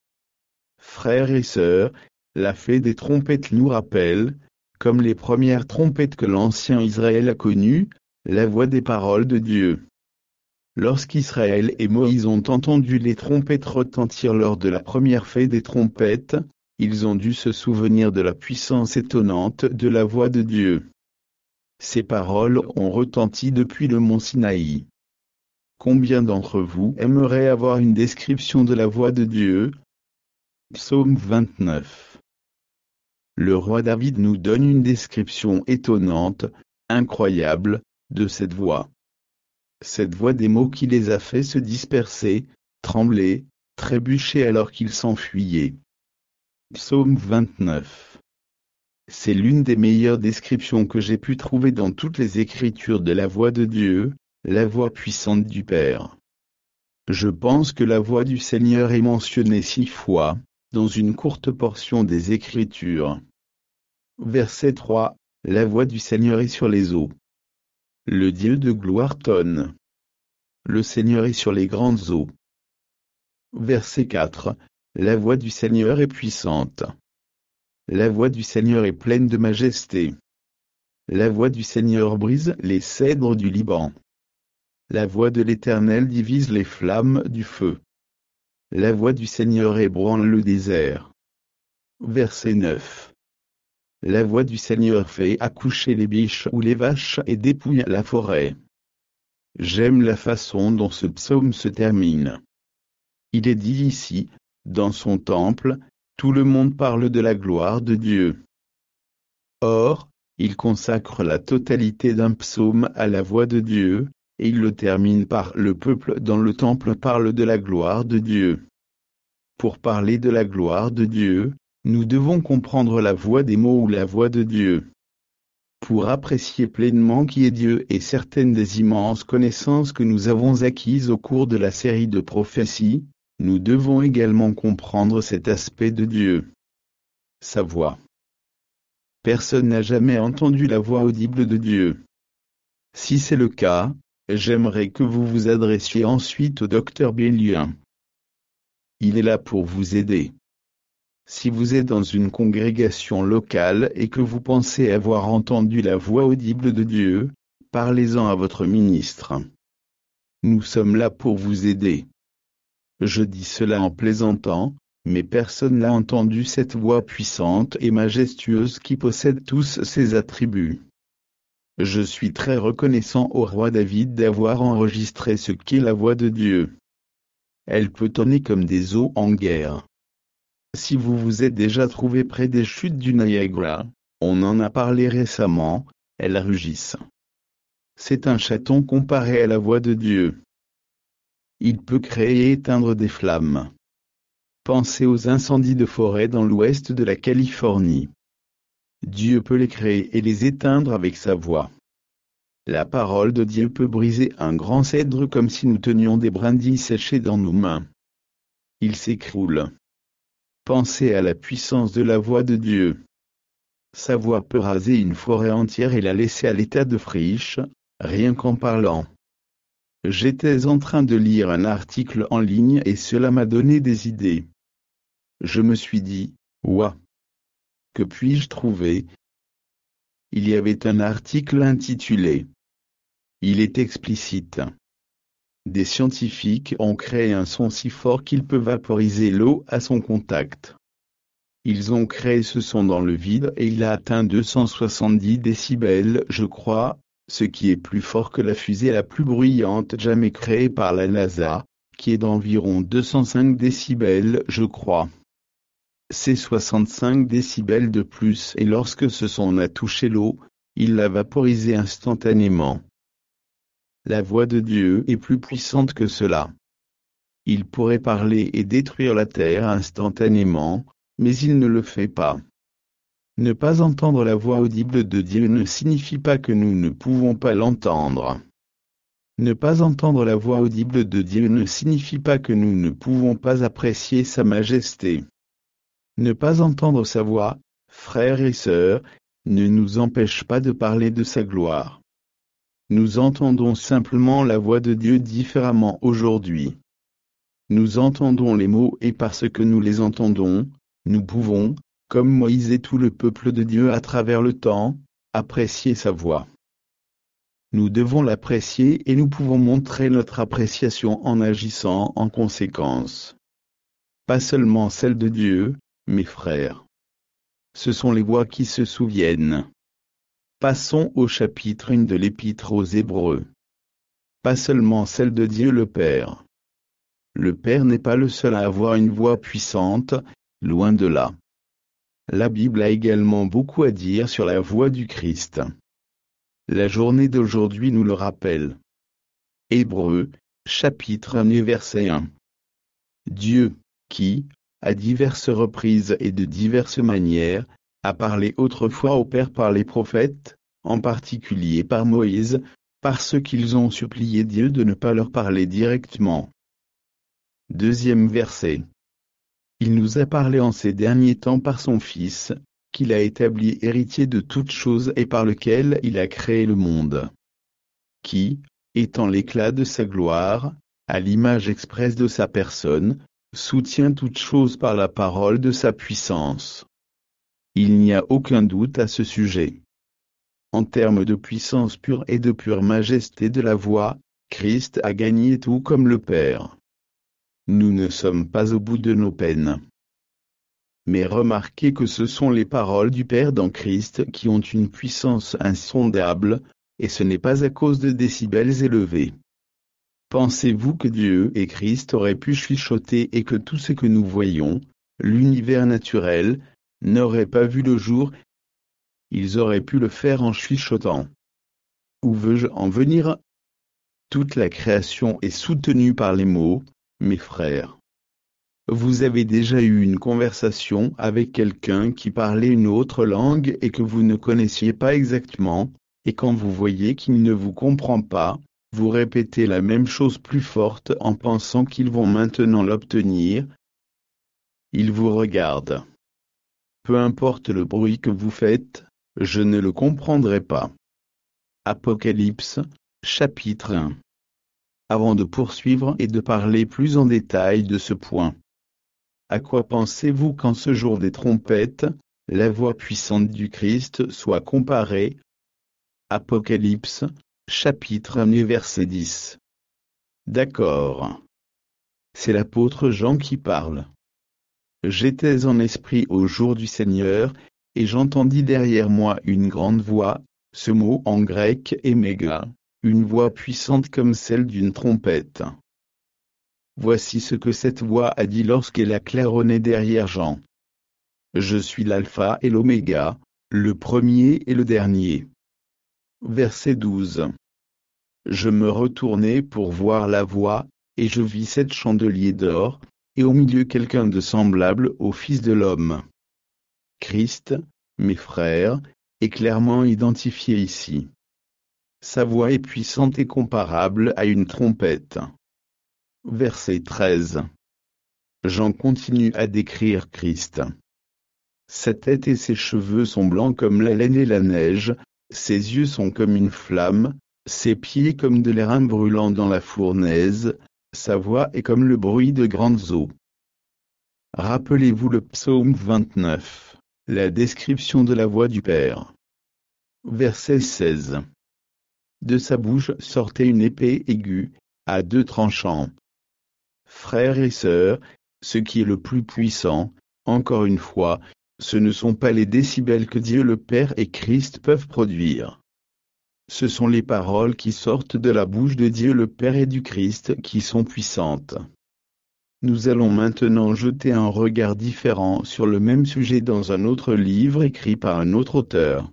Frères et sœurs, la fée des trompettes nous rappelle, comme les premières trompettes que l'ancien Israël a connues, la voix des paroles de Dieu. Lorsqu'Israël et Moïse ont entendu les trompettes retentir lors de la première fée des trompettes, ils ont dû se souvenir de la puissance étonnante de la voix de Dieu. Ces paroles ont retenti depuis le mont Sinaï. Combien d'entre vous aimeraient avoir une description de la voix de Dieu? Psaume 29. Le roi David nous donne une description étonnante, incroyable, de cette voix. Cette voix des mots qui les a fait se disperser, trembler, trébucher alors qu'ils s'enfuyaient. Psaume 29. C'est l'une des meilleures descriptions que j'ai pu trouver dans toutes les Écritures de la voix de Dieu, la voix puissante du Père. Je pense que la voix du Seigneur est mentionnée 6 fois, dans une courte portion des Écritures. Verset 3, la voix du Seigneur est sur les eaux. Le Dieu de gloire tonne. Le Seigneur est sur les grandes eaux. Verset 4, la voix du Seigneur est puissante. La voix du Seigneur est pleine de majesté. La voix du Seigneur brise les cèdres du Liban. La voix de l'Éternel divise les flammes du feu. La voix du Seigneur ébranle le désert. Verset 9. La voix du Seigneur fait accoucher les biches ou les vaches et dépouille la forêt. J'aime la façon dont ce psaume se termine. Il est dit ici, dans son temple, tout le monde parle de la gloire de Dieu. Or, il consacre la totalité d'un psaume à la voix de Dieu, et il le termine par le peuple dans le temple parle de la gloire de Dieu. Pour parler de la gloire de Dieu, nous devons comprendre la voix des mots ou la voix de Dieu. Pour apprécier pleinement qui est Dieu et certaines des immenses connaissances que nous avons acquises au cours de la série de prophéties, nous devons également comprendre cet aspect de Dieu. Sa voix. Personne n'a jamais entendu la voix audible de Dieu. Si c'est le cas, j'aimerais que vous vous adressiez ensuite au docteur Bélien. Il est là pour vous aider. Si vous êtes dans une congrégation locale et que vous pensez avoir entendu la voix audible de Dieu, parlez-en à votre ministre. Nous sommes là pour vous aider. Je dis cela en plaisantant, mais personne n'a entendu cette voix puissante et majestueuse qui possède tous ses attributs. Je suis très reconnaissant au roi David d'avoir enregistré ce qu'est la voix de Dieu. Elle peut tonner comme des eaux en guerre. Si vous vous êtes déjà trouvé près des chutes du Niagara, on en a parlé récemment, elles rugissent. C'est un chaton comparé à la voix de Dieu. Il peut créer et éteindre des flammes. Pensez aux incendies de forêt dans l'ouest de la Californie. Dieu peut les créer et les éteindre avec sa voix. La parole de Dieu peut briser un grand cèdre comme si nous tenions des brindilles séchées dans nos mains. Il s'écroule. Pensez à la puissance de la voix de Dieu. Sa voix peut raser une forêt entière et la laisser à l'état de friche, rien qu'en parlant. J'étais en train de lire un article en ligne et cela m'a donné des idées. Je me suis dit, ouah, que puis-je trouver? Il y avait un article intitulé « Il est explicite ». Des scientifiques ont créé un son si fort qu'il peut vaporiser l'eau à son contact. Ils ont créé ce son dans le vide et il a atteint 270 décibels, je crois, ce qui est plus fort que la fusée la plus bruyante jamais créée par la NASA, qui est d'environ 205 décibels, je crois. C'est 65 décibels de plus et lorsque ce son a touché l'eau, il l'a vaporisé instantanément. La voix de Dieu est plus puissante que cela. Il pourrait parler et détruire la terre instantanément, mais il ne le fait pas. Ne pas entendre la voix audible de Dieu ne signifie pas que nous ne pouvons pas l'entendre. Ne pas entendre la voix audible de Dieu ne signifie pas que nous ne pouvons pas apprécier sa majesté. Ne pas entendre sa voix, frères et sœurs, ne nous empêche pas de parler de sa gloire. Nous entendons simplement la voix de Dieu différemment aujourd'hui. Nous entendons les mots et parce que nous les entendons, nous pouvons, comme Moïse et tout le peuple de Dieu à travers le temps, apprécier sa voix. Nous devons l'apprécier et nous pouvons montrer notre appréciation en agissant en conséquence. Pas seulement celle de Dieu, mes frères. Ce sont les voix qui se souviennent. Passons au chapitre 1 de l'Épître aux Hébreux. Pas seulement celle de Dieu le Père. Le Père n'est pas le seul à avoir une voix puissante, loin de là. La Bible a également beaucoup à dire sur la voix du Christ. La journée d'aujourd'hui nous le rappelle. Hébreux, chapitre 1 verset 1. Dieu, qui, à diverses reprises et de diverses manières, a parlé autrefois au Père par les prophètes, en particulier par Moïse, parce qu'ils ont supplié Dieu de ne pas leur parler directement. Deuxième verset. Il nous a parlé en ces derniers temps par son Fils, qu'il a établi héritier de toutes choses et par lequel il a créé le monde. Qui, étant l'éclat de sa gloire, à l'image expresse de sa personne, soutient toutes choses par la parole de sa puissance. Il n'y a aucun doute à ce sujet. En termes de puissance pure et de pure majesté de la voix, Christ a gagné tout comme le Père. Nous ne sommes pas au bout de nos peines. Mais remarquez que ce sont les paroles du Père dans Christ qui ont une puissance insondable, et ce n'est pas à cause de décibels élevés. Pensez-vous que Dieu et Christ auraient pu chuchoter et que tout ce que nous voyons, l'univers naturel, n'aurait pas vu le jour? Ils auraient pu le faire en chuchotant. Où veux-je en venir? Toute la création est soutenue par les mots, mes frères. Vous avez déjà eu une conversation avec quelqu'un qui parlait une autre langue et que vous ne connaissiez pas exactement, et quand vous voyez qu'il ne vous comprend pas, vous répétez la même chose plus forte en pensant qu'ils vont maintenant l'obtenir. Ils vous regardent. Peu importe le bruit que vous faites, je ne le comprendrai pas. Apocalypse, chapitre 1. Avant de poursuivre et de parler plus en détail de ce point. À quoi pensez-vous qu'en ce jour des trompettes, la voix puissante du Christ soit comparée? Apocalypse, chapitre 1 verset 10. D'accord. C'est l'apôtre Jean qui parle. J'étais en esprit au jour du Seigneur, et j'entendis derrière moi une grande voix, ce mot en grec est méga, une voix puissante comme celle d'une trompette. Voici ce que cette voix a dit lorsqu'elle a claironné derrière Jean. Je suis l'alpha et l'oméga, le premier et le dernier. Verset 12. je me retournai pour voir la voie, et je vis 7 chandeliers d'or, et au milieu quelqu'un de semblable au Fils de l'homme. Christ, mes frères, est clairement identifié ici. Sa voix est puissante et comparable à une trompette. Verset 13. Jean continue à décrire Christ. Sa tête et ses cheveux sont blancs comme la laine et la neige, ses yeux sont comme une flamme, ses pieds comme de l'airain brûlant dans la fournaise, sa voix est comme le bruit de grandes eaux. Rappelez-vous le psaume 29, la description de la voix du Père. Verset 16. De sa bouche sortait une épée aiguë, à 2 tranchants. Frères et sœurs, ce qui est le plus puissant, encore une fois, ce ne sont pas les décibels que Dieu le Père et Christ peuvent produire. Ce sont les paroles qui sortent de la bouche de Dieu le Père et du Christ qui sont puissantes. Nous allons maintenant jeter un regard différent sur le même sujet dans un autre livre écrit par un autre auteur.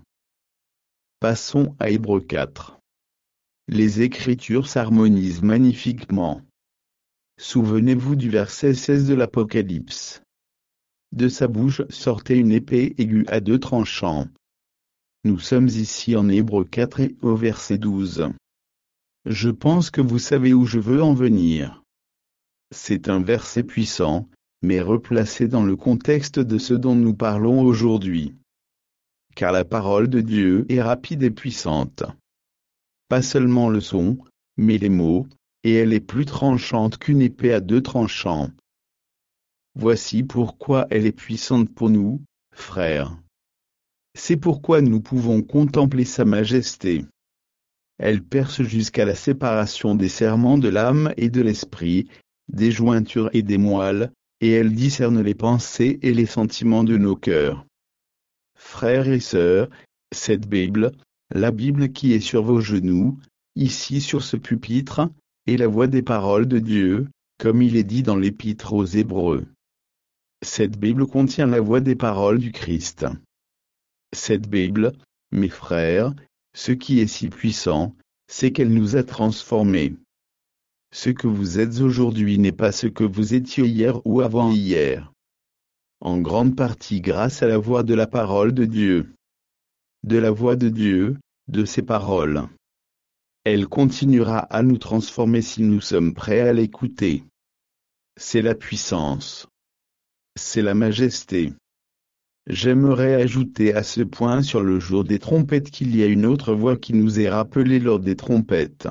Passons à Hébreux 4. Les Écritures s'harmonisent magnifiquement. Souvenez-vous du verset 16 de l'Apocalypse. De sa bouche sortait une épée aiguë à 2 tranchants. Nous sommes ici en Hébreux 4 et au verset 12. Je pense que vous savez où je veux en venir. C'est un verset puissant, mais replacé dans le contexte de ce dont nous parlons aujourd'hui. Car la parole de Dieu est rapide et puissante. Pas seulement le son, mais les mots, et elle est plus tranchante qu'une épée à 2 tranchants. Voici pourquoi elle est puissante pour nous, frères. C'est pourquoi nous pouvons contempler sa majesté. Elle perce jusqu'à la séparation des serments de l'âme et de l'esprit, des jointures et des moelles, et elle discerne les pensées et les sentiments de nos cœurs. Frères et sœurs, cette Bible, la Bible qui est sur vos genoux, ici sur ce pupitre, est la voix des paroles de Dieu, comme il est dit dans l'Épître aux Hébreux. Cette Bible contient la voix des paroles du Christ. Cette Bible, mes frères, ce qui est si puissant, c'est qu'elle nous a transformés. Ce que vous êtes aujourd'hui n'est pas ce que vous étiez hier ou avant-hier. En grande partie grâce à la voix de la parole de Dieu. De la voix de Dieu, de ses paroles. Elle continuera à nous transformer si nous sommes prêts à l'écouter. C'est la puissance. C'est la majesté. J'aimerais ajouter à ce point sur le jour des trompettes qu'il y a une autre voix qui nous est rappelée lors des trompettes.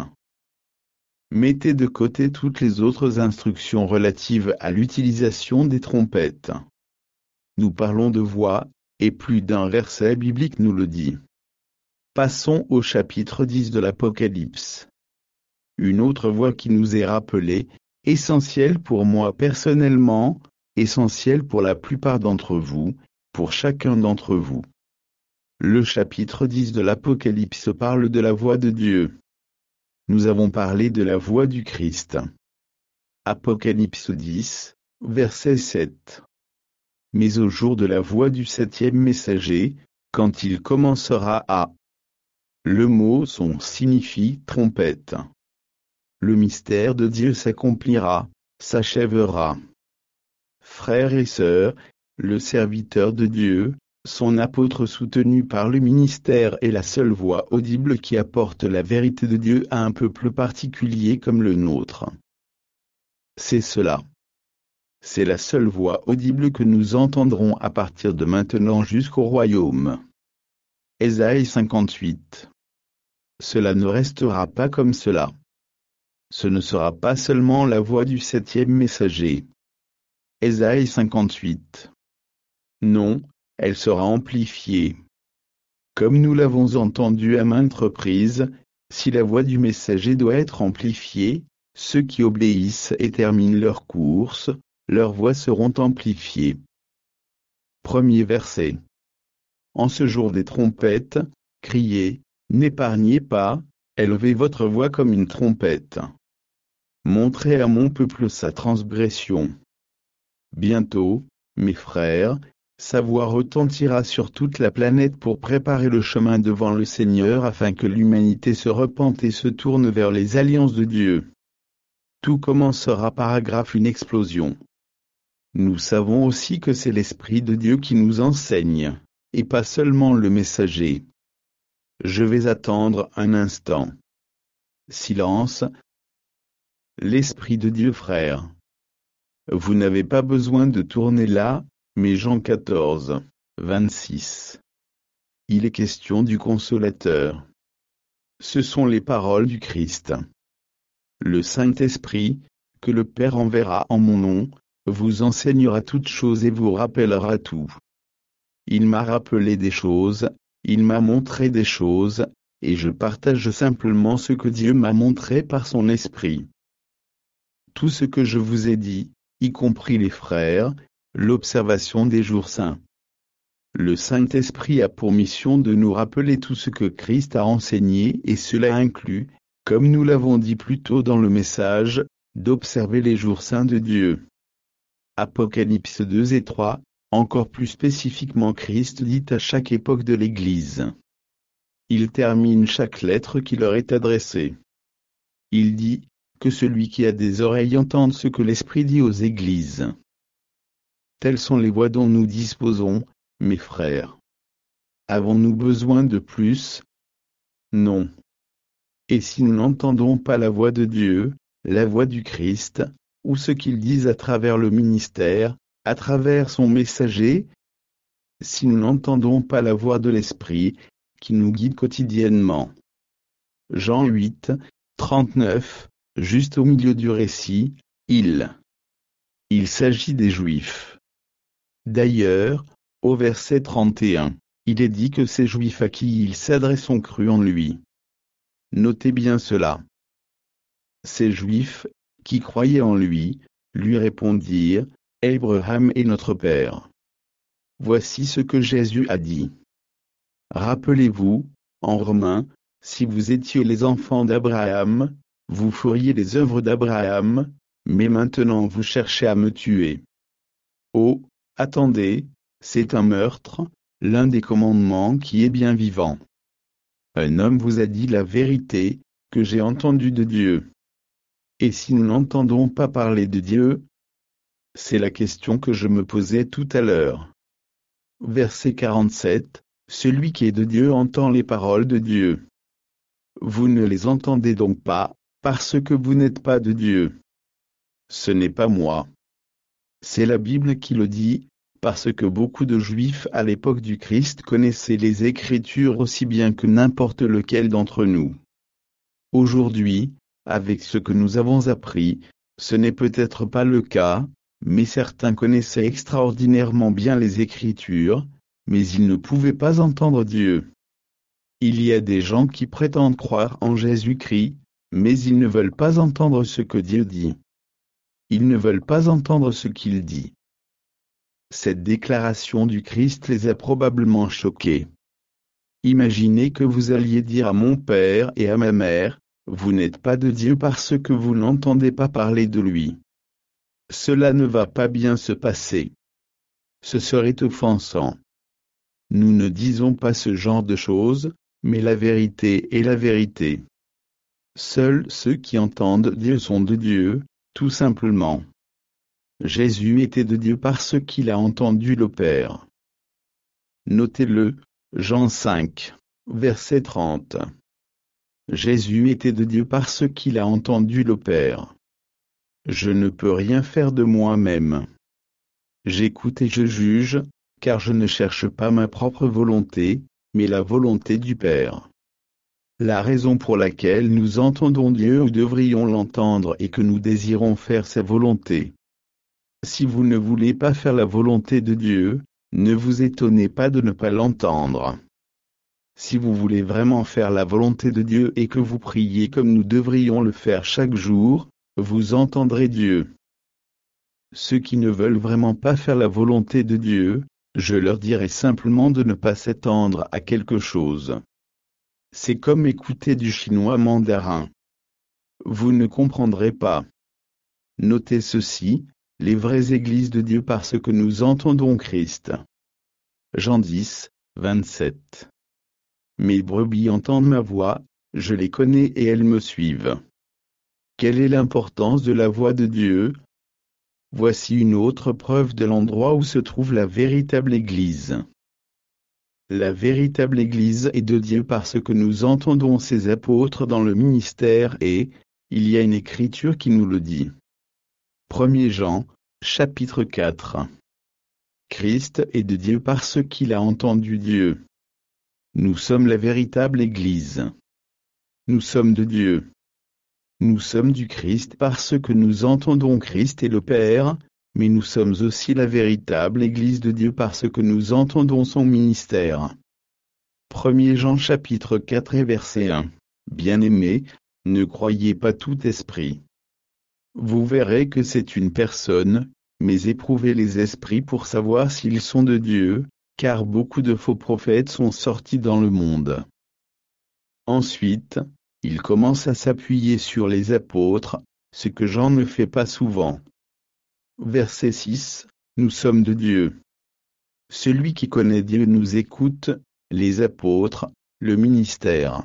Mettez de côté toutes les autres instructions relatives à l'utilisation des trompettes. Nous parlons de voix, et plus d'un verset biblique nous le dit. Passons au chapitre 10 de l'Apocalypse. Une autre voix qui nous est rappelée, essentielle pour moi personnellement, essentielle pour la plupart d'entre vous, pour chacun d'entre vous. Le chapitre 10 de l'Apocalypse parle de la voix de Dieu. Nous avons parlé de la voix du Christ. Apocalypse 10, verset 7. Mais au jour de la voix du 7e messager, quand il commencera à... Le mot son signifie trompette. Le mystère de Dieu s'accomplira, s'achèvera. Frères et sœurs, le serviteur de Dieu, son apôtre soutenu par le ministère est la seule voix audible qui apporte la vérité de Dieu à un peuple particulier comme le nôtre. C'est cela. C'est la seule voix audible que nous entendrons à partir de maintenant jusqu'au royaume. Ésaïe 58. Cela ne restera pas comme cela. Ce ne sera pas seulement la voix du 7e messager. Ésaïe 58. Non, elle sera amplifiée. Comme nous l'avons entendu à maintes reprises, si la voix du messager doit être amplifiée, ceux qui obéissent et terminent leur course, leurs voix seront amplifiées. Premier verset. En ce jour des trompettes, criez, n'épargnez pas, élevez votre voix comme une trompette. Montrez à mon peuple sa transgression. Bientôt, mes frères, Sa voix retentira sur toute la planète pour préparer le chemin devant le Seigneur afin que l'humanité se repente et se tourne vers les alliances de Dieu. Tout commencera par une explosion. Nous savons aussi que c'est l'Esprit de Dieu qui nous enseigne, et pas seulement le messager. Je vais attendre un instant. Silence. L'Esprit de Dieu, frère. Vous n'avez pas besoin de tourner là, mais Jean 14, 26. Il est question du Consolateur. Ce sont les paroles du Christ. Le Saint-Esprit, que le Père enverra en mon nom, vous enseignera toutes choses et vous rappellera tout. Il m'a rappelé des choses, il m'a montré des choses, et je partage simplement ce que Dieu m'a montré par son Esprit. Tout ce que je vous ai dit, y compris les frères, l'observation des jours saints. Le Saint-Esprit a pour mission de nous rappeler tout ce que Christ a enseigné et cela inclut, comme nous l'avons dit plus tôt dans le message, d'observer les jours saints de Dieu. Apocalypse 2 et 3, encore plus spécifiquement Christ dit à chaque époque de l'Église. Il termine chaque lettre qui leur est adressée. Il dit, que celui qui a des oreilles entende ce que l'Esprit dit aux Églises. Telles sont les voies dont nous disposons, mes frères. Avons-nous besoin de plus? Non. Et si nous n'entendons pas la voix de Dieu, la voix du Christ, ou ce qu'il dit à travers le ministère, à travers son messager, si nous n'entendons pas la voix de l'Esprit, qui nous guide quotidiennement. Jean 8, 39, juste au milieu du récit, il s'agit des Juifs. D'ailleurs, au verset 31, il est dit que ces Juifs à qui il s'adresse ont cru en lui. Notez bien cela. Ces Juifs, qui croyaient en lui répondirent, Abraham est notre Père. Voici ce que Jésus a dit. Rappelez-vous, en Romains, si vous étiez les enfants d'Abraham, vous feriez les œuvres d'Abraham, mais maintenant vous cherchez à me tuer. Oh, attendez, c'est un meurtre, l'un des commandements qui est bien vivant. Un homme vous a dit la vérité, que j'ai entendue de Dieu. Et si nous n'entendons pas parler de Dieu? C'est la question que je me posais tout à l'heure. Verset 47, celui qui est de Dieu entend les paroles de Dieu. Vous ne les entendez donc pas, parce que vous n'êtes pas de Dieu. Ce n'est pas moi. C'est la Bible qui le dit, parce que beaucoup de Juifs à l'époque du Christ connaissaient les Écritures aussi bien que n'importe lequel d'entre nous. Aujourd'hui, avec ce que nous avons appris, ce n'est peut-être pas le cas, mais certains connaissaient extraordinairement bien les Écritures, mais ils ne pouvaient pas entendre Dieu. Il y a des gens qui prétendent croire en Jésus-Christ, mais ils ne veulent pas entendre ce que Dieu dit. Ils ne veulent pas entendre ce qu'il dit. Cette déclaration du Christ les a probablement choqués. Imaginez que vous alliez dire à mon père et à ma mère, vous n'êtes pas de Dieu parce que vous n'entendez pas parler de lui. Cela ne va pas bien se passer. Ce serait offensant. Nous ne disons pas ce genre de choses, mais la vérité est la vérité. Seuls ceux qui entendent Dieu sont de Dieu, tout simplement. Jésus était de Dieu parce qu'il a entendu le Père. Notez-le, Jean 5, verset 30. Jésus était de Dieu parce qu'il a entendu le Père. Je ne peux rien faire de moi-même. J'écoute et je juge, car je ne cherche pas ma propre volonté, mais la volonté du Père. La raison pour laquelle nous entendons Dieu ou devrions l'entendre est que nous désirons faire sa volonté. Si vous ne voulez pas faire la volonté de Dieu, ne vous étonnez pas de ne pas l'entendre. Si vous voulez vraiment faire la volonté de Dieu et que vous priez comme nous devrions le faire chaque jour, vous entendrez Dieu. Ceux qui ne veulent vraiment pas faire la volonté de Dieu, je leur dirai simplement de ne pas s'attendre à quelque chose. C'est comme écouter du chinois mandarin. Vous ne comprendrez pas. Notez ceci, les vraies églises de Dieu parce que nous entendons Christ. Jean 10, 27. Mes brebis entendent ma voix, je les connais et elles me suivent. Quelle est l'importance de la voix de Dieu? Voici une autre preuve de l'endroit où se trouve la véritable Église. La véritable Église est de Dieu parce que nous entendons ses apôtres dans le ministère et, il y a une écriture qui nous le dit. 1 Jean, chapitre 4. Christ est de Dieu parce qu'il a entendu Dieu. Nous sommes la véritable Église. Nous sommes de Dieu. Nous sommes du Christ parce que nous entendons Christ et le Père, mais nous sommes aussi la véritable Église de Dieu parce que nous entendons son ministère. 1 Jean chapitre 4 et verset 1. Bien-aimés, ne croyez pas tout esprit. Vous verrez que c'est une personne, mais éprouvez les esprits pour savoir s'ils sont de Dieu, car beaucoup de faux prophètes sont sortis dans le monde. Ensuite, il commence à s'appuyer sur les apôtres, ce que Jean ne fait pas souvent. Verset 6, nous sommes de Dieu. Celui qui connaît Dieu nous écoute, les apôtres, le ministère.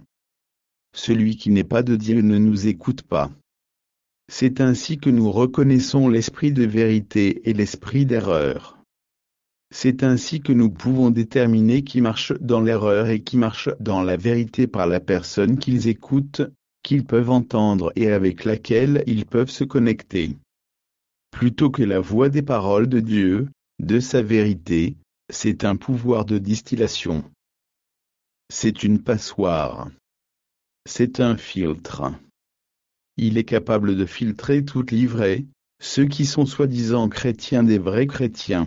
Celui qui n'est pas de Dieu ne nous écoute pas. C'est ainsi que nous reconnaissons l'esprit de vérité et l'esprit d'erreur. C'est ainsi que nous pouvons déterminer qui marche dans l'erreur et qui marche dans la vérité par la personne qu'ils écoutent, qu'ils peuvent entendre et avec laquelle ils peuvent se connecter. Plutôt que la voix des paroles de Dieu, de sa vérité, c'est un pouvoir de distillation. C'est une passoire. C'est un filtre. Il est capable de filtrer toute l'ivrée, ceux qui sont soi-disant chrétiens des vrais chrétiens.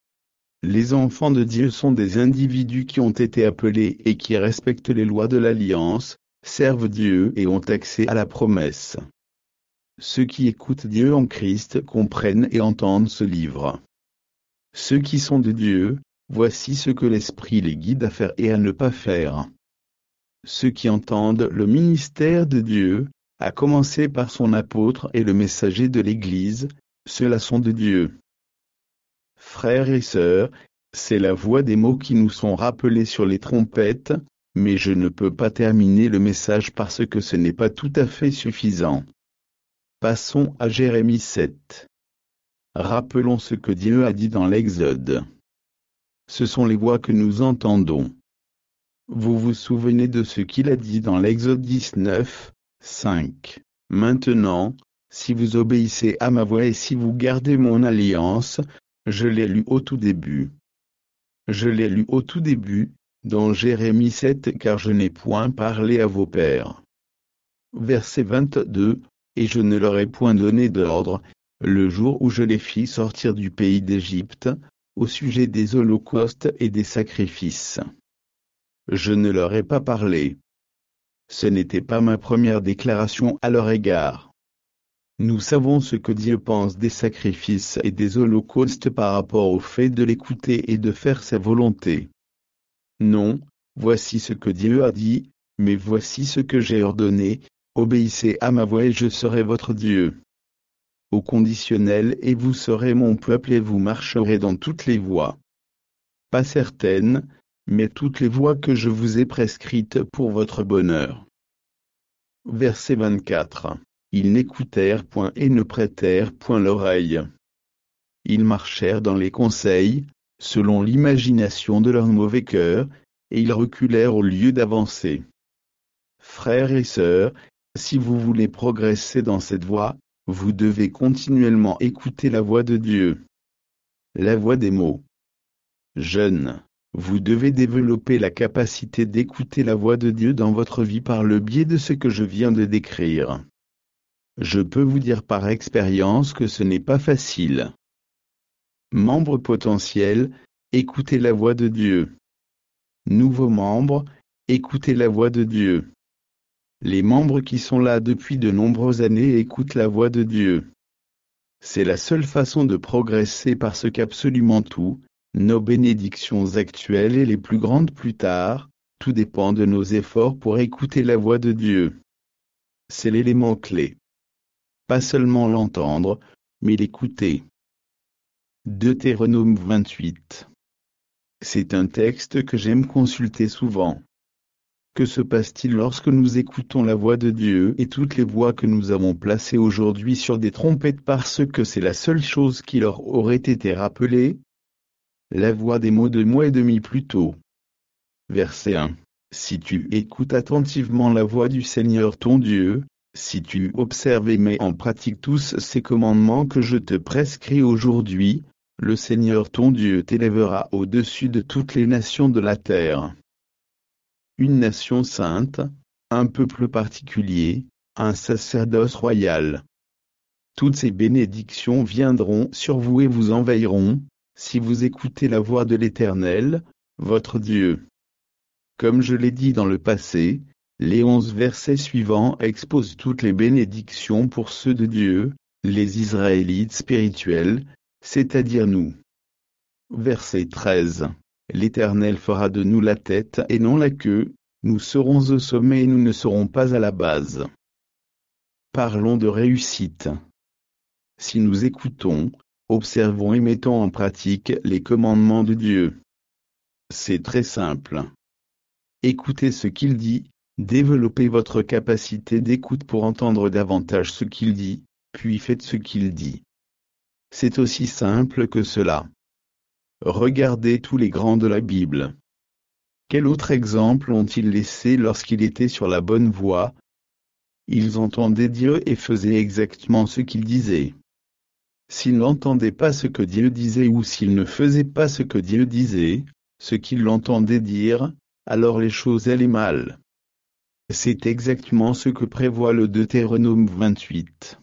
Les enfants de Dieu sont des individus qui ont été appelés et qui respectent les lois de l'Alliance, servent Dieu et ont accès à la promesse. Ceux qui écoutent Dieu en Christ comprennent et entendent ce livre. Ceux qui sont de Dieu, voici ce que l'Esprit les guide à faire et à ne pas faire. Ceux qui entendent le ministère de Dieu, à commencer par son apôtre et le messager de l'Église, ceux-là sont de Dieu. Frères et sœurs, c'est la voix des mots qui nous sont rappelés sur les trompettes, mais je ne peux pas terminer le message parce que ce n'est pas tout à fait suffisant. Passons à Jérémie 7. Rappelons ce que Dieu a dit dans l'Exode. Ce sont les voix que nous entendons. Vous vous souvenez de ce qu'il a dit dans l'Exode 19, 5. Maintenant, si vous obéissez à ma voix et si vous gardez mon alliance, je l'ai lu au tout début. Je l'ai lu au tout début, dans Jérémie 7 car je n'ai point parlé à vos pères. Verset 22, et je ne leur ai point donné d'ordre, le jour où je les fis sortir du pays d'Égypte, au sujet des holocaustes et des sacrifices. Je ne leur ai pas parlé. Ce n'était pas ma première déclaration à leur égard. Nous savons ce que Dieu pense des sacrifices et des holocaustes par rapport au fait de l'écouter et de faire sa volonté. Non, voici ce que Dieu a dit, mais voici ce que j'ai ordonné, obéissez à ma voix et je serai votre Dieu. Au conditionnel et vous serez mon peuple et vous marcherez dans toutes les voies. Pas certaines, mais toutes les voies que je vous ai prescrites pour votre bonheur. Verset 24. Ils n'écoutèrent point et ne prêtèrent point l'oreille. Ils marchèrent dans les conseils, selon l'imagination de leur mauvais cœur, et ils reculèrent au lieu d'avancer. Frères et sœurs, si vous voulez progresser dans cette voie, vous devez continuellement écouter la voix de Dieu. La voix des mots. Jeunes, vous devez développer la capacité d'écouter la voix de Dieu dans votre vie par le biais de ce que je viens de décrire. Je peux vous dire par expérience que ce n'est pas facile. Membres potentiels, écoutez la voix de Dieu. Nouveaux membres, écoutez la voix de Dieu. Les membres qui sont là depuis de nombreuses années écoutent la voix de Dieu. C'est la seule façon de progresser parce qu'absolument tout, nos bénédictions actuelles et les plus grandes plus tard, tout dépend de nos efforts pour écouter la voix de Dieu. C'est l'élément clé. Pas seulement l'entendre, mais l'écouter. Deutéronome 28. C'est un texte que j'aime consulter souvent. Que se passe-t-il lorsque nous écoutons la voix de Dieu et toutes les voix que nous avons placées aujourd'hui sur des trompettes parce que c'est la seule chose qui leur aurait été rappelée? La voix des mots de mois et demi plus tôt. Verset 1. Si tu écoutes attentivement la voix du Seigneur ton Dieu, si tu observes et mets en pratique tous ces commandements que je te prescris aujourd'hui, le Seigneur ton Dieu t'élèvera au-dessus de toutes les nations de la terre. Une nation sainte, un peuple particulier, un sacerdoce royal. Toutes ces bénédictions viendront sur vous et vous envahiront, si vous écoutez la voix de l'Éternel, votre Dieu. Comme je l'ai dit dans le passé, les 11 versets suivants exposent toutes les bénédictions pour ceux de Dieu, les Israélites spirituels, c'est-à-dire nous. Verset 13. L'Éternel fera de nous la tête et non la queue, nous serons au sommet et nous ne serons pas à la base. Parlons de réussite. Si nous écoutons, observons et mettons en pratique les commandements de Dieu. C'est très simple. Écoutez ce qu'il dit, développez votre capacité d'écoute pour entendre davantage ce qu'il dit, puis faites ce qu'il dit. C'est aussi simple que cela. Regardez tous les grands de la Bible. Quel autre exemple ont-ils laissé lorsqu'ils étaient sur la bonne voie? Ils entendaient Dieu et faisaient exactement ce qu'il disait. S'ils n'entendaient pas ce que Dieu disait ou s'ils ne faisaient pas ce que Dieu disait, ce qu'ils l'entendaient dire, alors les choses allaient mal. C'est exactement ce que prévoit le Deutéronome 28.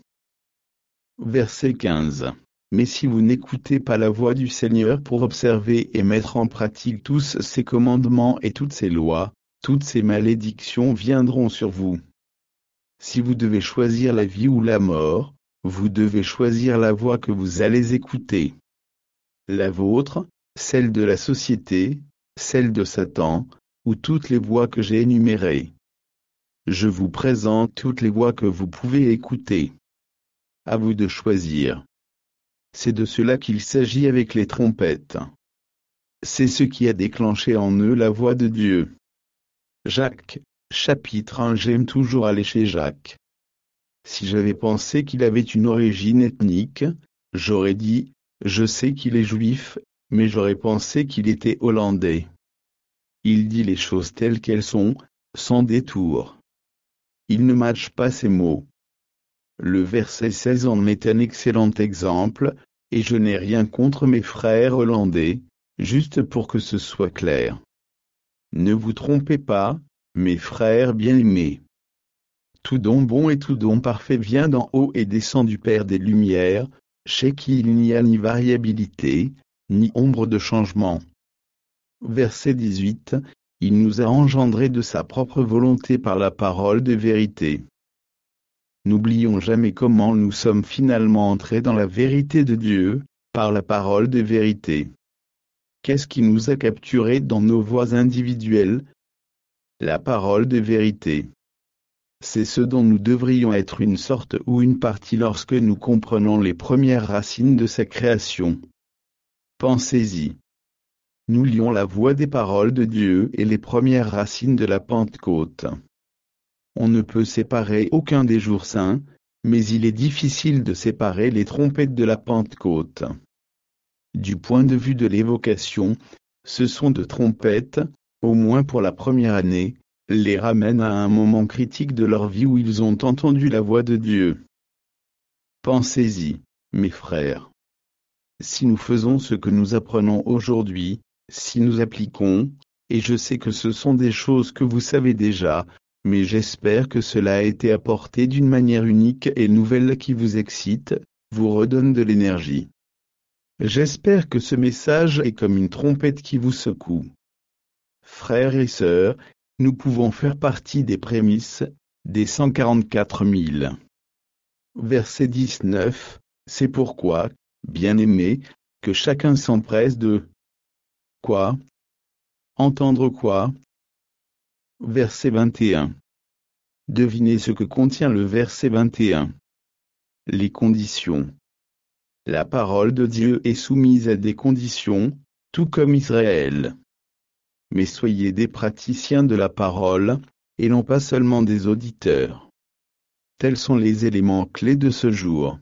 Verset 15. Mais si vous n'écoutez pas la voix du Seigneur pour observer et mettre en pratique tous ses commandements et toutes ses lois, toutes ces malédictions viendront sur vous. Si vous devez choisir la vie ou la mort, vous devez choisir la voix que vous allez écouter. La vôtre, celle de la société, celle de Satan, ou toutes les voix que j'ai énumérées. Je vous présente toutes les voix que vous pouvez écouter. À vous de choisir. C'est de cela qu'il s'agit avec les trompettes. C'est ce qui a déclenché en eux la voix de Dieu. Jacques, chapitre 1. J'aime toujours aller chez Jacques. Si j'avais pensé qu'il avait une origine ethnique, j'aurais dit, je sais qu'il est juif, mais j'aurais pensé qu'il était hollandais. Il dit les choses telles qu'elles sont, sans détour. Il ne mâche pas ses mots. Le verset 16 en est un excellent exemple, et je n'ai rien contre mes frères hollandais, juste pour que ce soit clair. Ne vous trompez pas, mes frères bien-aimés. Tout don bon et tout don parfait vient d'en haut et descend du Père des Lumières, chez qui il n'y a ni variabilité, ni ombre de changement. Verset 18, il nous a engendrés de sa propre volonté par la parole de vérité. N'oublions jamais comment nous sommes finalement entrés dans la vérité de Dieu, par la parole de vérité. Qu'est-ce qui nous a capturés dans nos voies individuelles? La parole de vérité. C'est ce dont nous devrions être une sorte ou une partie lorsque nous comprenons les premières racines de sa création. Pensez-y. Nous lions la voix des paroles de Dieu et les premières racines de la Pentecôte. On ne peut séparer aucun des jours saints, mais il est difficile de séparer les trompettes de la Pentecôte. Du point de vue de l'évocation, ce son de trompettes, au moins pour la première année, les ramène à un moment critique de leur vie où ils ont entendu la voix de Dieu. Pensez-y, mes frères. Si nous faisons ce que nous apprenons aujourd'hui, si nous appliquons, et je sais que ce sont des choses que vous savez déjà, mais j'espère que cela a été apporté d'une manière unique et nouvelle qui vous excite, vous redonne de l'énergie. J'espère que ce message est comme une trompette qui vous secoue. Frères et sœurs, nous pouvons faire partie des prémices, des 144 000. Verset 19, c'est pourquoi, bien-aimés, que chacun s'empresse de quoi? Entendre quoi? Verset 21. Devinez ce que contient le verset 21. Les conditions. La parole de Dieu est soumise à des conditions, tout comme Israël. Mais soyez des praticiens de la parole, et non pas seulement des auditeurs. Tels sont les éléments clés de ce jour.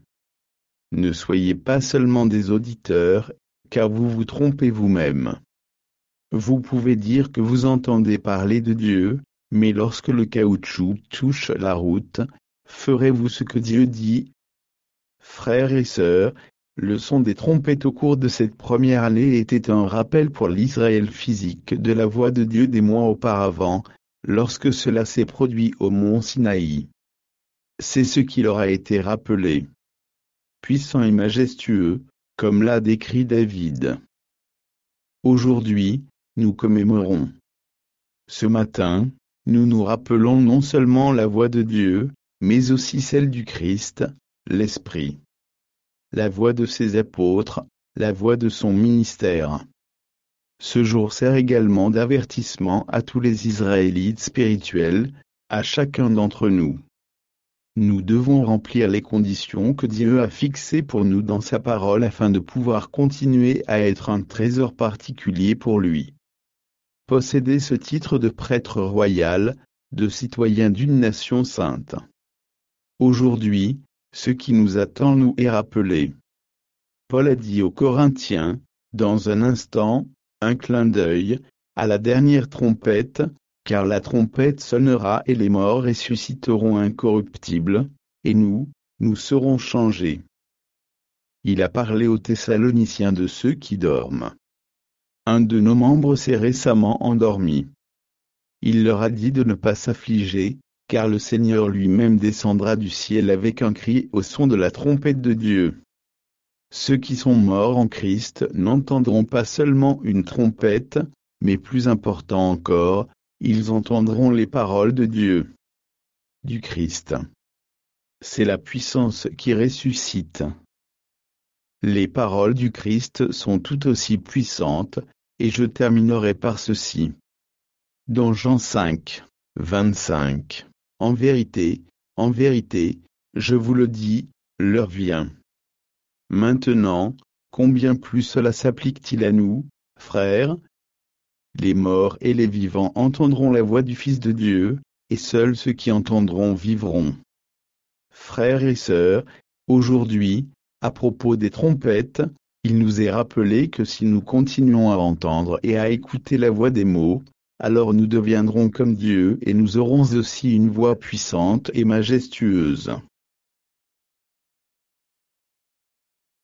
Ne soyez pas seulement des auditeurs, car vous vous trompez vous-même. Vous pouvez dire que vous entendez parler de Dieu, mais lorsque le caoutchouc touche la route, ferez-vous ce que Dieu dit? Frères et sœurs, le son des trompettes au cours de cette première année était un rappel pour l'Israël physique de la voix de Dieu des mois auparavant, lorsque cela s'est produit au mont Sinaï. C'est ce qui leur a été rappelé. Puissant et majestueux, comme l'a décrit David. Aujourd'hui, nous commémorons. Ce matin, nous nous rappelons non seulement la voix de Dieu, mais aussi celle du Christ, l'Esprit. La voix de ses apôtres, la voix de son ministère. Ce jour sert également d'avertissement à tous les Israélites spirituels, à chacun d'entre nous. Nous devons remplir les conditions que Dieu a fixées pour nous dans sa parole afin de pouvoir continuer à être un trésor particulier pour lui. Posséder ce titre de prêtre royal, de citoyen d'une nation sainte. Aujourd'hui, ce qui nous attend nous est rappelé. Paul a dit aux Corinthiens, dans un instant, un clin d'œil, à la dernière trompette, car la trompette sonnera et les morts ressusciteront incorruptibles, et nous serons changés. Il a parlé aux Thessaloniciens de ceux qui dorment. Un de nos membres s'est récemment endormi. Il leur a dit de ne pas s'affliger, car le Seigneur lui-même descendra du ciel avec un cri au son de la trompette de Dieu. Ceux qui sont morts en Christ n'entendront pas seulement une trompette, mais plus important encore, ils entendront les paroles de Dieu, du Christ. C'est la puissance qui ressuscite. Les paroles du Christ sont tout aussi puissantes, et je terminerai par ceci. Dans Jean 5, 25, en vérité, je vous le dis, l'heure vient. Maintenant, combien plus cela s'applique-t-il à nous, frères? Les morts et les vivants entendront la voix du Fils de Dieu, et seuls ceux qui entendront vivront. Frères et sœurs, aujourd'hui, à propos des trompettes, il nous est rappelé que si nous continuons à entendre et à écouter la voix des mots, alors nous deviendrons comme Dieu et nous aurons aussi une voix puissante et majestueuse.